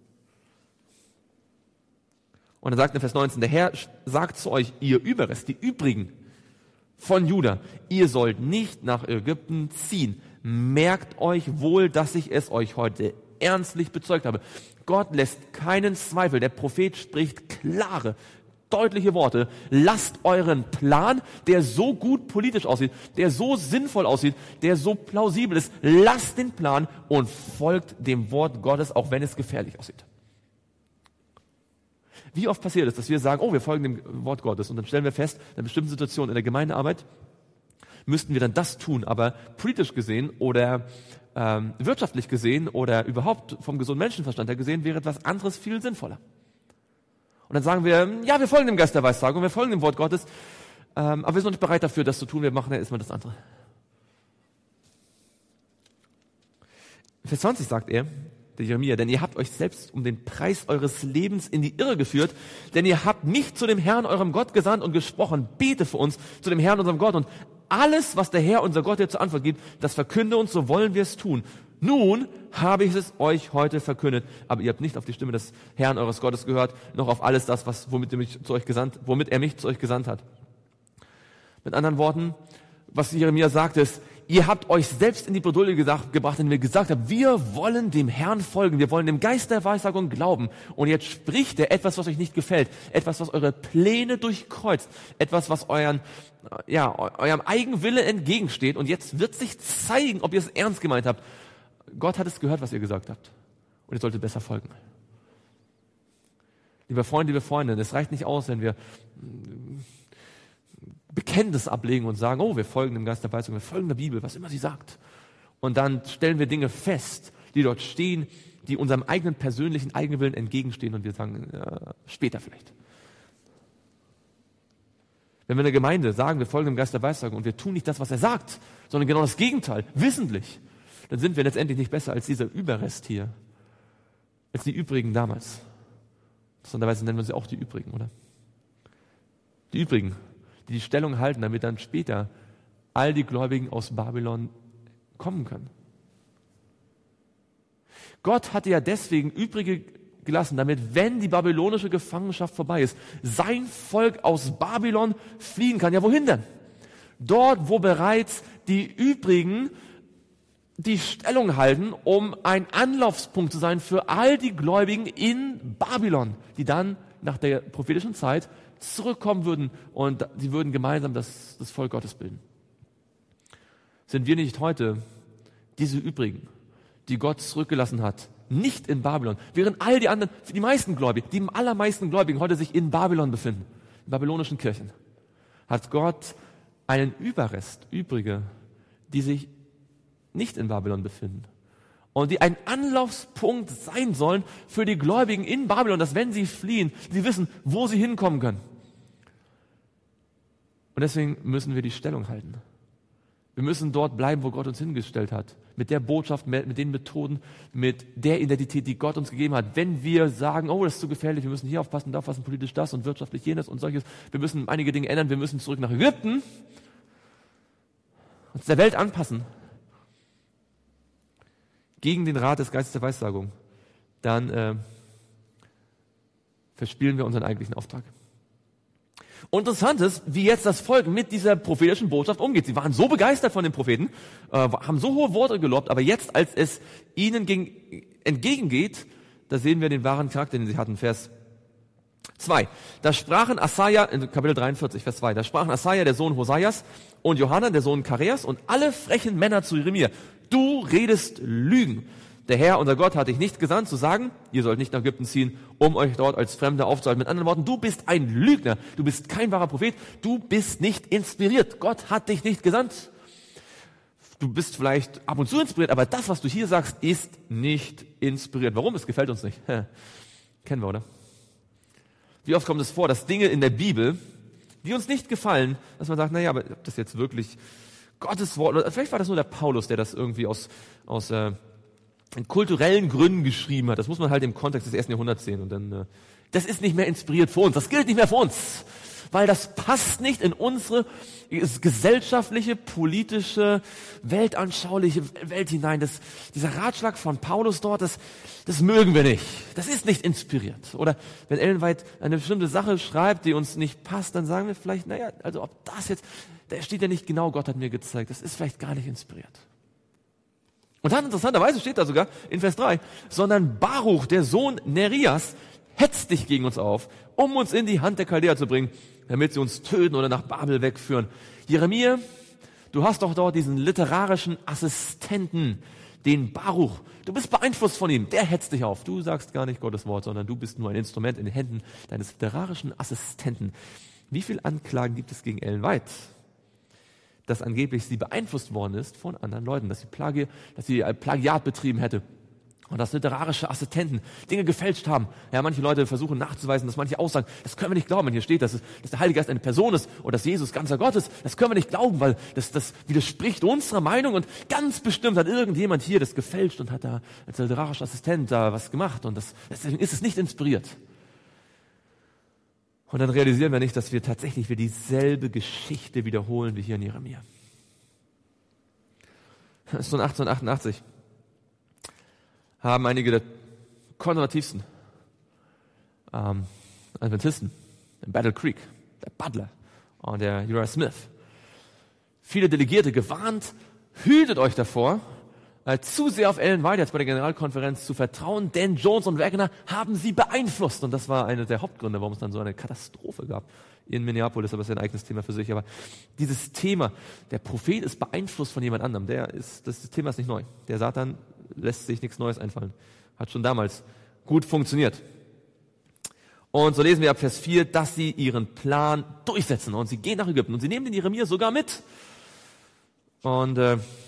Und er sagt in Vers 19, der Herr sagt zu euch, ihr Überrest, die übrigen von Juda, ihr sollt nicht nach Ägypten ziehen. Merkt euch wohl, dass ich es euch heute ernstlich bezeugt habe. Gott lässt keinen Zweifel. Der Prophet spricht klare, deutliche Worte. Lasst euren Plan, der so gut politisch aussieht, der so sinnvoll aussieht, der so plausibel ist, lasst den Plan und folgt dem Wort Gottes, auch wenn es gefährlich aussieht. Wie oft passiert es, dass wir sagen, oh, wir folgen dem Wort Gottes, und dann stellen wir fest, in einer bestimmten Situation in der Gemeindearbeit müssten wir dann das tun, aber politisch gesehen oder wirtschaftlich gesehen oder überhaupt vom gesunden Menschenverstand her gesehen wäre etwas anderes viel sinnvoller. Und dann sagen wir, ja, wir folgen dem Geist der Weissagung, wir folgen dem Wort Gottes, aber wir sind noch nicht bereit dafür, das zu tun, wir machen ja erstmal das andere. Vers 20 sagt er, der Jeremia, denn ihr habt euch selbst um den Preis eures Lebens in die Irre geführt, denn ihr habt nicht zu dem Herrn, eurem Gott, gesandt und gesprochen, bete für uns zu dem Herrn, unserem Gott, und alles, was der Herr, unser Gott, dir zur Antwort gibt, das verkünde uns, so wollen wir es tun. Nun habe ich es euch heute verkündet, aber ihr habt nicht auf die Stimme des Herrn, eures Gottes gehört, noch auf alles das, womit er mich zu euch gesandt hat. Mit anderen Worten, was Jeremia sagt, ist, ihr habt euch selbst in die Bredouille gebracht, indem ihr gesagt habt, wir wollen dem Herrn folgen, wir wollen dem Geist der Weissagung glauben. Und jetzt spricht er etwas, was euch nicht gefällt, etwas, was eure Pläne durchkreuzt, etwas, was eurem Eigenwillen entgegensteht. Und jetzt wird sich zeigen, ob ihr es ernst gemeint habt. Gott hat es gehört, was ihr gesagt habt. Und ihr solltet besser folgen. Liebe Freunde, liebe Freundinnen, es reicht nicht aus, wenn wir Bekenntnis ablegen und sagen, oh, wir folgen dem Geist der Weisung, wir folgen der Bibel, was immer sie sagt. Und dann stellen wir Dinge fest, die dort stehen, die unserem eigenen persönlichen Eigenwillen entgegenstehen, und wir sagen, später vielleicht. Wenn wir in der Gemeinde sagen, wir folgen dem Geist der Weissagung und wir tun nicht das, was er sagt, sondern genau das Gegenteil, wissentlich, dann sind wir letztendlich nicht besser als dieser Überrest hier, als die übrigen damals. Interessanterweise nennen wir sie auch die übrigen, oder? Die übrigen, die die Stellung halten, damit dann später all die Gläubigen aus Babylon kommen können. Gott hatte ja deswegen Übrige gelassen, damit, wenn die babylonische Gefangenschaft vorbei ist, sein Volk aus Babylon fliehen kann. Ja, wohin denn? Dort, wo bereits die Übrigen die Stellung halten, um ein Anlaufspunkt zu sein für all die Gläubigen in Babylon, die dann nach der prophetischen Zeit zurückkommen würden, und sie würden gemeinsam das Volk Gottes bilden. Sind wir nicht heute diese Übrigen, die Gott zurückgelassen hat, nicht in Babylon, während all die anderen, die meisten Gläubigen, die allermeisten Gläubigen heute sich in Babylon befinden, in babylonischen Kirchen, hat Gott einen Überrest, Übrige, die sich nicht in Babylon befinden und die ein Anlaufspunkt sein sollen für die Gläubigen in Babylon, dass wenn sie fliehen, sie wissen, wo sie hinkommen können. Und deswegen müssen wir die Stellung halten. Wir müssen dort bleiben, wo Gott uns hingestellt hat. Mit der Botschaft, mit den Methoden, mit der Identität, die Gott uns gegeben hat. Wenn wir sagen, oh, das ist zu gefährlich, wir müssen hier aufpassen, da aufpassen, politisch das und wirtschaftlich jenes und solches. Wir müssen einige Dinge ändern, wir müssen zurück nach Ägypten, uns der Welt anpassen. Gegen den Rat des Geistes der Weissagung. Dann verspielen wir unseren eigentlichen Auftrag. Und interessant ist, wie jetzt das Volk mit dieser prophetischen Botschaft umgeht. Sie waren so begeistert von den Propheten, haben so hohe Worte gelobt, aber jetzt, als es ihnen entgegengeht, da sehen wir den wahren Charakter, den sie hatten. Vers 2. Da sprachen Asaja, in Kapitel 43, Vers 2, da sprachen Asaja, der Sohn Hosaias, und Johanan, der Sohn Kareas, und alle frechen Männer zu Jeremia: Du redest Lügen. Der Herr, unser Gott, hat dich nicht gesandt, zu sagen, ihr sollt nicht nach Ägypten ziehen, um euch dort als Fremde aufzuhalten. Mit anderen Worten, du bist ein Lügner, du bist kein wahrer Prophet, du bist nicht inspiriert. Gott hat dich nicht gesandt. Du bist vielleicht ab und zu inspiriert, aber das, was du hier sagst, ist nicht inspiriert. Warum? Es gefällt uns nicht. Kennen wir, oder? Wie oft kommt es vor, dass Dinge in der Bibel, die uns nicht gefallen, dass man sagt, naja, aber ob das jetzt wirklich Gottes Wort, oder vielleicht war das nur der Paulus, der das irgendwie aus in kulturellen Gründen geschrieben hat. Das muss man halt im Kontext des 1. Jahrhunderts sehen. Und dann, das ist nicht mehr inspiriert für uns. Das gilt nicht mehr für uns. Weil das passt nicht in unsere gesellschaftliche, politische, weltanschauliche Welt hinein. Dieser Ratschlag von Paulus dort, das mögen wir nicht. Das ist nicht inspiriert. Oder wenn Ellen White eine bestimmte Sache schreibt, die uns nicht passt, dann sagen wir vielleicht, naja, also ob das jetzt, da steht ja nicht genau, Gott hat mir gezeigt. Das ist vielleicht gar nicht inspiriert. Und dann interessanterweise steht da sogar in Vers 3, sondern Baruch, der Sohn Nerias, hetzt dich gegen uns auf, um uns in die Hand der Chaldäer zu bringen, damit sie uns töten oder nach Babel wegführen. Jeremia, du hast doch dort diesen literarischen Assistenten, den Baruch. Du bist beeinflusst von ihm, der hetzt dich auf. Du sagst gar nicht Gottes Wort, sondern du bist nur ein Instrument in den Händen deines literarischen Assistenten. Wie viele Anklagen gibt es gegen Ellen White? Dass angeblich sie beeinflusst worden ist von anderen Leuten, dass sie Plagiat betrieben hätte und dass literarische Assistenten Dinge gefälscht haben. Ja, manche Leute versuchen nachzuweisen, dass manche Aussagen, das können wir nicht glauben, wenn hier steht, dass der Heilige Geist eine Person ist oder dass Jesus ganzer Gott ist. Das können wir nicht glauben, weil das widerspricht unserer Meinung und ganz bestimmt hat irgendjemand hier das gefälscht und hat da als literarischer Assistent da was gemacht und deswegen ist es nicht inspiriert. Und dann realisieren wir nicht, dass wir tatsächlich dieselbe Geschichte wiederholen wie hier in Jeremia. Das ist so 1888. Haben einige der konservativsten Adventisten, der Battle Creek, der Butler und der Uriah Smith, viele Delegierte gewarnt, hütet euch davor, zu sehr auf Ellen White jetzt bei der Generalkonferenz zu vertrauen, denn Jones und Wagner haben sie beeinflusst. Und das war einer der Hauptgründe, warum es dann so eine Katastrophe gab in Minneapolis, aber das ist ein eigenes Thema für sich. Aber dieses Thema, der Prophet ist beeinflusst von jemand anderem, das Thema ist nicht neu. Der Satan lässt sich nichts Neues einfallen. Hat schon damals gut funktioniert. Und so lesen wir ab Vers 4, dass sie ihren Plan durchsetzen. Und sie gehen nach Ägypten und sie nehmen den Jeremia sogar mit. Und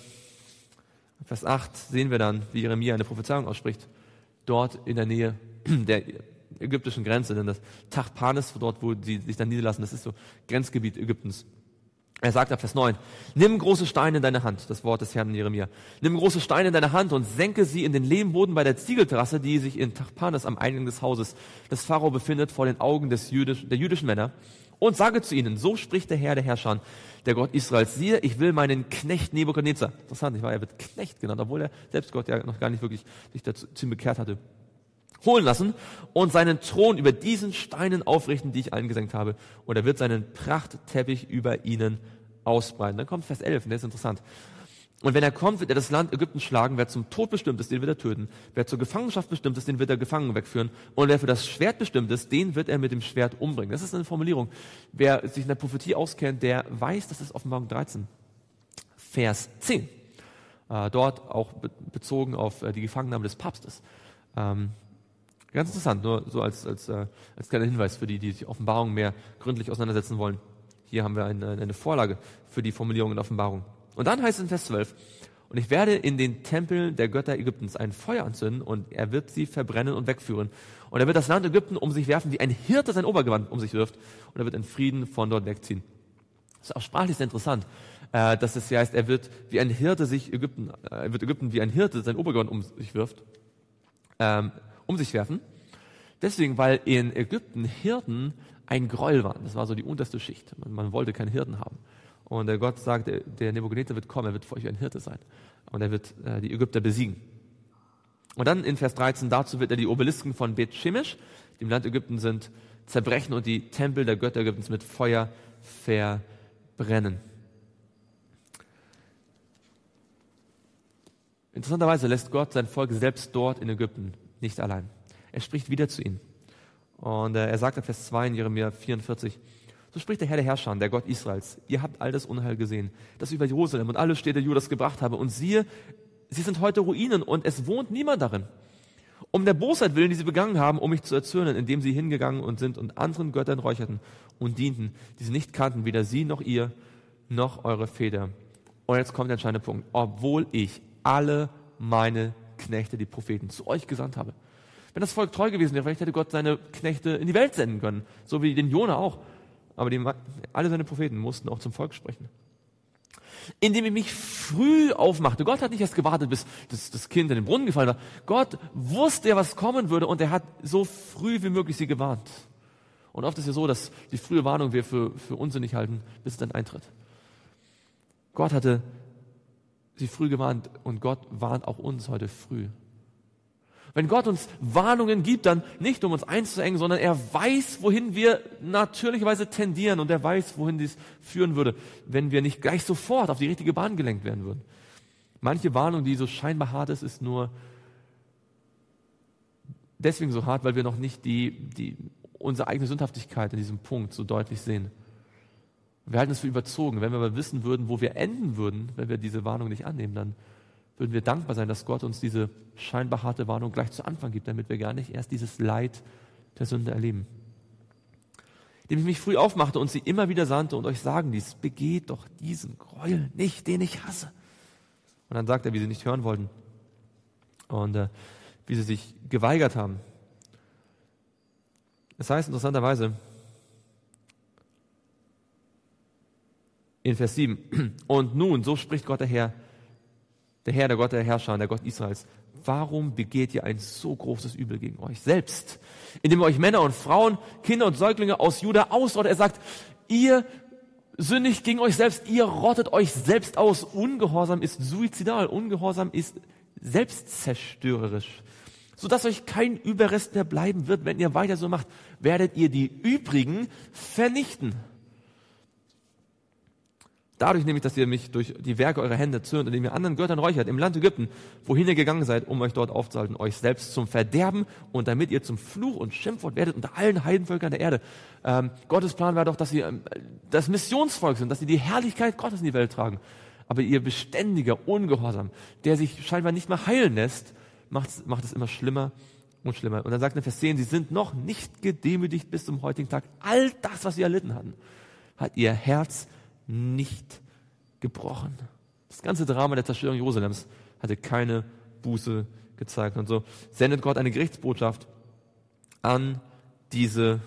Vers 8 sehen wir dann, wie Jeremia eine Prophezeiung ausspricht, dort in der Nähe der ägyptischen Grenze, denn das Tachpanes, dort wo sie sich dann niederlassen, das ist so Grenzgebiet Ägyptens. Er sagt ab Vers 9, nimm große Steine in deine Hand, das Wort des Herrn Jeremia, nimm große Steine in deine Hand und senke sie in den Lehmboden bei der Ziegelterrasse, die sich in Tachpanes am Eingang des Hauses des Pharao befindet, vor den Augen der jüdischen Männer. Und sage zu ihnen, so spricht der Herr, der Herrscher, der Gott Israels, siehe, ich will meinen Knecht Nebukadnezar, interessant, nicht wahr? Er wird Knecht genannt, obwohl er selbst Gott ja noch gar nicht wirklich sich dazu bekehrt hatte, holen lassen und seinen Thron über diesen Steinen aufrichten, die ich eingesenkt habe. Und er wird seinen Prachtteppich über ihnen ausbreiten. Dann kommt Vers 11, und der ist interessant. Und wenn er kommt, wird er das Land Ägypten schlagen, wer zum Tod bestimmt ist, den wird er töten. Wer zur Gefangenschaft bestimmt ist, den wird er gefangen wegführen. Und wer für das Schwert bestimmt ist, den wird er mit dem Schwert umbringen. Das ist eine Formulierung. Wer sich in der Prophetie auskennt, der weiß, das ist Offenbarung 13, Vers 10. Dort auch bezogen auf die Gefangennahme des Papstes. Ganz interessant, nur so als kleiner Hinweis für die sich Offenbarung mehr gründlich auseinandersetzen wollen. Hier haben wir eine Vorlage für die Formulierung in Offenbarung. Und dann heißt es in Vers 12, und ich werde in den Tempeln der Götter Ägyptens ein Feuer anzünden und er wird sie verbrennen und wegführen. Und er wird das Land Ägypten um sich werfen, wie ein Hirte sein Obergewand um sich wirft und er wird in Frieden von dort wegziehen. Das ist auch sprachlich sehr interessant. dass es hier heißt, er wird Ägypten wie ein Hirte sein Obergewand um sich werfen. Deswegen, weil in Ägypten Hirten ein Gräuel waren. Das war so die unterste Schicht. Man wollte keinen Hirten haben. Und Gott sagt, der Nebukadnezar wird kommen, er wird für euch ein Hirte sein. Und er wird die Ägypter besiegen. Und dann in Vers 13, dazu wird er die Obelisken von Bet Shemesh, die im Land Ägypten sind, zerbrechen und die Tempel der Götter Ägyptens mit Feuer verbrennen. Interessanterweise lässt Gott sein Volk selbst dort in Ägypten nicht allein. Er spricht wieder zu ihnen. Und er sagt in Vers 2 in Jeremia 44, so spricht der Herr der Herrscher, der Gott Israels. Ihr habt all das Unheil gesehen, das ich über Jerusalem und alle Städte Judas gebracht habe. Und siehe, sie sind heute Ruinen und es wohnt niemand darin. Um der Bosheit willen, die sie begangen haben, um mich zu erzürnen, indem sie hingegangen und sind und anderen Göttern räucherten und dienten, die sie nicht kannten, weder sie noch ihr, noch eure Väter. Und jetzt kommt der entscheidende Punkt. Obwohl ich alle meine Knechte, die Propheten, zu euch gesandt habe. Wenn das Volk treu gewesen wäre, vielleicht hätte Gott seine Knechte in die Welt senden können, so wie den Jona auch. Aber alle seine Propheten mussten auch zum Volk sprechen. Indem ich mich früh aufmachte. Gott hat nicht erst gewartet, bis das Kind in den Brunnen gefallen war. Gott wusste ja, was kommen würde und er hat so früh wie möglich sie gewarnt. Und oft ist ja so, dass die frühe Warnung wir für unsinnig halten, bis es dann eintritt. Gott hatte sie früh gewarnt und Gott warnt auch uns heute früh. Wenn Gott uns Warnungen gibt, dann nicht, um uns einzuengen, sondern er weiß, wohin wir natürlicherweise tendieren und er weiß, wohin dies führen würde, wenn wir nicht gleich sofort auf die richtige Bahn gelenkt werden würden. Manche Warnung, die so scheinbar hart ist nur deswegen so hart, weil wir noch nicht unsere eigene Sündhaftigkeit in diesem Punkt so deutlich sehen. Wir halten es für überzogen. Wenn wir aber wissen würden, wo wir enden würden, wenn wir diese Warnung nicht annehmen, dann würden wir dankbar sein, dass Gott uns diese scheinbar harte Warnung gleich zu Anfang gibt, damit wir gar nicht erst dieses Leid der Sünde erleben. Indem ich mich früh aufmachte und sie immer wieder sandte und euch sagen ließ, begeht doch diesen Gräuel nicht, den ich hasse. Und dann sagt er, wie sie nicht hören wollten und wie sie sich geweigert haben. Das heißt interessanterweise in Vers 7, und nun, so spricht Gott der Herr, der Gott der Herrscher, der Gott Israels, warum begeht ihr ein so großes Übel gegen euch selbst, indem ihr euch Männer und Frauen, Kinder und Säuglinge aus Juda ausrottet? Er sagt, ihr sündigt gegen euch selbst, ihr rottet euch selbst aus. Ungehorsam ist suizidal, Ungehorsam ist selbstzerstörerisch, sodass euch kein Überrest mehr bleiben wird. Wenn ihr weiter so macht, werdet ihr die übrigen vernichten. Dadurch nämlich, dass ihr mich durch die Werke eurer Hände zürnt, indem ihr anderen Göttern räuchert, im Land Ägypten, wohin ihr gegangen seid, um euch dort aufzuhalten, euch selbst zum Verderben und damit ihr zum Fluch und Schimpfwort werdet unter allen Heidenvölkern der Erde. Gottes Plan war doch, dass sie das Missionsvolk sind, dass sie die Herrlichkeit Gottes in die Welt tragen. Aber ihr beständiger Ungehorsam, der sich scheinbar nicht mehr heilen lässt, macht es immer schlimmer und schlimmer. Und dann sagt in Vers 10, sie sind noch nicht gedemütigt bis zum heutigen Tag. All das, was sie erlitten hatten, hat ihr Herz nicht gebrochen. Das ganze Drama der Zerstörung Jerusalems hatte keine Buße gezeigt. Und so sendet Gott eine Gerichtsbotschaft an diese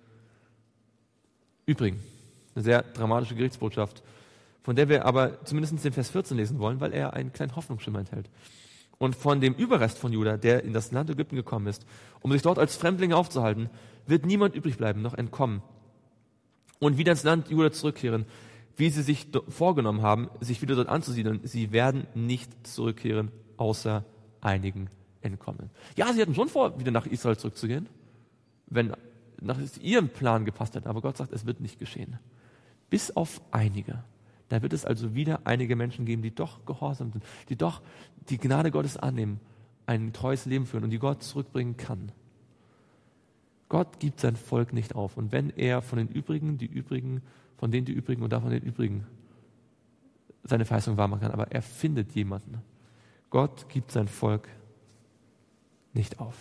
übrigen. Eine sehr dramatische Gerichtsbotschaft, von der wir aber zumindest den Vers 14 lesen wollen, weil er einen kleinen Hoffnungsschimmer enthält. Und von dem Überrest von Juda, der in das Land Ägypten gekommen ist, um sich dort als Fremdlinge aufzuhalten, wird niemand übrig bleiben, noch entkommen. Und wieder ins Land Juda zurückkehren, wie sie sich vorgenommen haben, sich wieder dort anzusiedeln. Sie werden nicht zurückkehren, außer einigen entkommen. Ja, sie hatten schon vor, wieder nach Israel zurückzugehen, wenn nach ihrem Plan gepasst hätte. Aber Gott sagt, es wird nicht geschehen. Bis auf einige. Da wird es also wieder einige Menschen geben, die doch gehorsam sind, die doch die Gnade Gottes annehmen, ein treues Leben führen und die Gott zurückbringen kann. Gott gibt sein Volk nicht auf. Und wenn er von den Übrigen, die Übrigen, von denen die Übrigen und davon den Übrigen seine Verheißung wahrmachen kann, aber er findet jemanden. Gott gibt sein Volk nicht auf.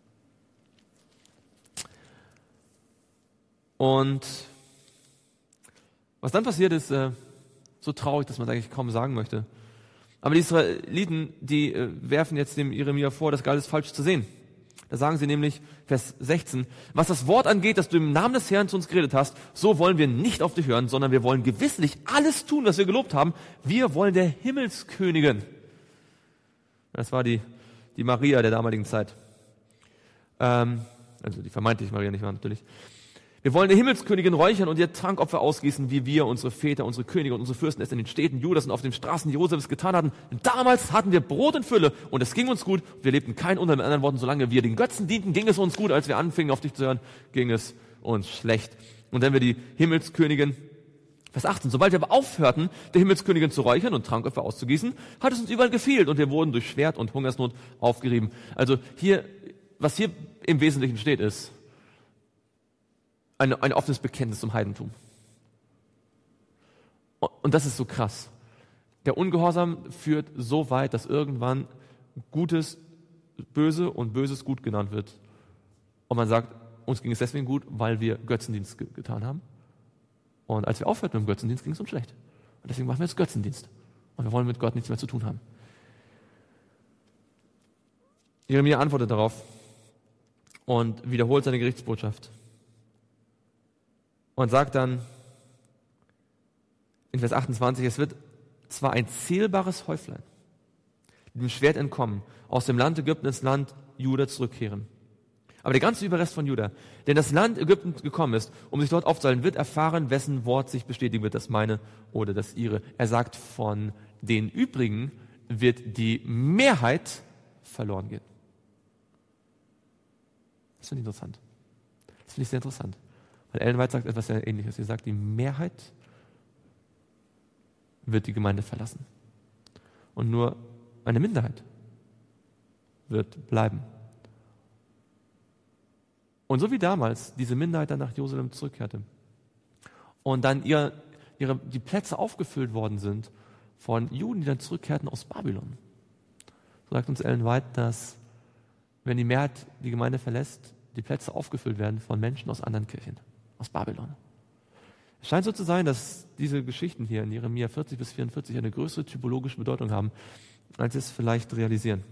Und was dann passiert ist, so traurig, dass man es eigentlich kaum sagen möchte. Aber die Israeliten, die werfen jetzt dem Jeremia vor, das galt es falsch zu sehen. Da sagen sie nämlich, Vers 16, was das Wort angeht, das du im Namen des Herrn zu uns geredet hast, so wollen wir nicht auf dich hören, sondern wir wollen gewisslich alles tun, was wir gelobt haben. Wir wollen der Himmelskönigin. Das war die Maria der damaligen Zeit. Also die vermeintliche Maria, nicht wahr, natürlich. Wir wollen der Himmelskönigin räuchern und ihr Trankopfer ausgießen, wie wir, unsere Väter, unsere Könige und unsere Fürsten es in den Städten Judas und auf den Straßen Jerusalems getan hatten. Damals hatten wir Brot in Fülle und es ging uns gut. Wir lebten kein Unter, mit anderen Worten, solange wir den Götzen dienten, ging es uns gut. Als wir anfingen, auf dich zu hören, ging es uns schlecht. Und dann wir die Himmelskönigin, Vers 18, sobald wir aber aufhörten, der Himmelskönigin zu räuchern und Trankopfer auszugießen, hat es uns überall gefehlt und wir wurden durch Schwert und Hungersnot aufgerieben. Also hier, was hier im Wesentlichen steht, ist ein offenes Bekenntnis zum Heidentum. Und das ist so krass. Der Ungehorsam führt so weit, dass irgendwann Gutes böse und Böses gut genannt wird. Und man sagt, uns ging es deswegen gut, weil wir Götzendienst getan haben. Und als wir aufhörten mit dem Götzendienst, ging es uns schlecht. Und deswegen machen wir jetzt Götzendienst. Und wir wollen mit Gott nichts mehr zu tun haben. Jeremia antwortet darauf und wiederholt seine Gerichtsbotschaft. Und sagt dann in Vers 28, es wird zwar ein zählbares Häuflein dem Schwert entkommen, aus dem Land Ägypten ins Land Juda zurückkehren. Aber der ganze Überrest von Juda, der in das Land Ägypten gekommen ist, um sich dort aufzuhalten, wird erfahren, wessen Wort sich bestätigen wird, das meine oder das ihre. Er sagt, von den übrigen wird die Mehrheit verloren gehen. Das finde ich interessant. Das finde ich sehr interessant. Weil Ellen White sagt etwas sehr Ähnliches. Sie sagt, die Mehrheit wird die Gemeinde verlassen. Und nur eine Minderheit wird bleiben. Und so wie damals diese Minderheit dann nach Jerusalem zurückkehrte und dann die Plätze aufgefüllt worden sind von Juden, die dann zurückkehrten aus Babylon. So sagt uns Ellen White, dass wenn die Mehrheit die Gemeinde verlässt, die Plätze aufgefüllt werden von Menschen aus anderen Kirchen. Aus Babylon. Es scheint so zu sein, dass diese Geschichten hier in Jeremia 40 bis 44 eine größere typologische Bedeutung haben, als wir es vielleicht realisieren.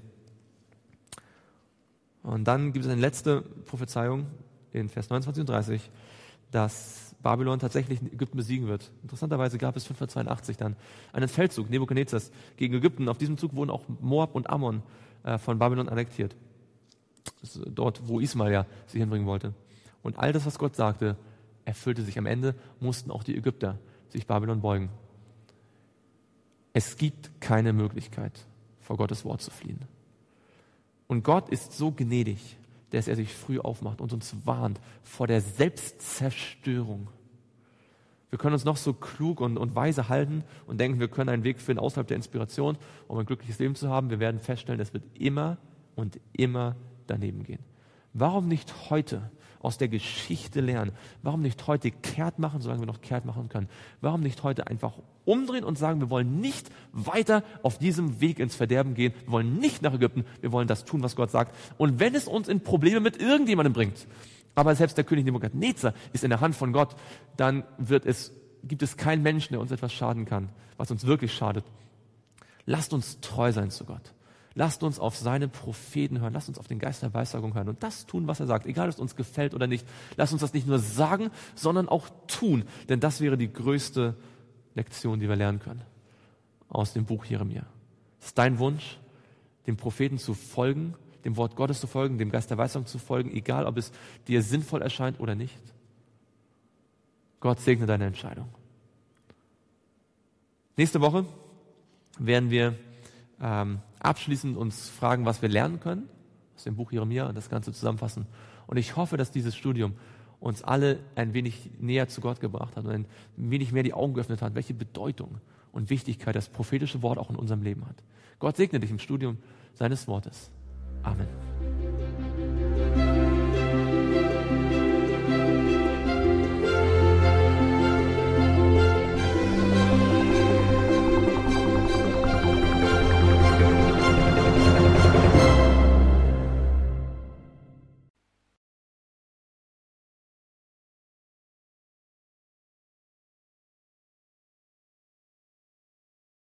Und dann gibt es eine letzte Prophezeiung in Vers 29 und 30, dass Babylon tatsächlich Ägypten besiegen wird. Interessanterweise gab es 582 dann einen Feldzug Nebukadnezars gegen Ägypten. Auf diesem Zug wurden auch Moab und Ammon von Babylon annektiert. Dort, wo Ismael ja sie hinbringen wollte. Und all das, was Gott sagte, erfüllte sich. Am Ende mussten auch die Ägypter sich Babylon beugen. Es gibt keine Möglichkeit, vor Gottes Wort zu fliehen. Und Gott ist so gnädig, dass er sich früh aufmacht und uns warnt vor der Selbstzerstörung. Wir können uns noch so klug und weise halten und denken, wir können einen Weg finden außerhalb der Inspiration, um ein glückliches Leben zu haben. Wir werden feststellen, es wird immer und immer daneben gehen. Warum nicht heute aus der Geschichte lernen? Warum nicht heute kehrt machen, solange wir noch kehrt machen können? Warum nicht heute einfach umdrehen und sagen, wir wollen nicht weiter auf diesem Weg ins Verderben gehen, wir wollen nicht nach Ägypten, wir wollen das tun, was Gott sagt. Und wenn es uns in Probleme mit irgendjemandem bringt, aber selbst der König Nebukadnezar ist in der Hand von Gott, dann gibt es keinen Menschen, der uns etwas schaden kann, was uns wirklich schadet. Lasst uns treu sein zu Gott. Lasst uns auf seine Propheten hören. Lasst uns auf den Geist der Weissagung hören und das tun, was er sagt. Egal, ob es uns gefällt oder nicht. Lasst uns das nicht nur sagen, sondern auch tun. Denn das wäre die größte Lektion, die wir lernen können aus dem Buch Jeremia. Es ist dein Wunsch, dem Propheten zu folgen, dem Wort Gottes zu folgen, dem Geist der Weissagung zu folgen, egal, ob es dir sinnvoll erscheint oder nicht. Gott segne deine Entscheidung. Nächste Woche werden wir abschließend uns fragen, was wir lernen können aus dem Buch Jeremia und das Ganze zusammenfassen. Und ich hoffe, dass dieses Studium uns alle ein wenig näher zu Gott gebracht hat und ein wenig mehr die Augen geöffnet hat, welche Bedeutung und Wichtigkeit das prophetische Wort auch in unserem Leben hat. Gott segne dich im Studium seines Wortes. Amen.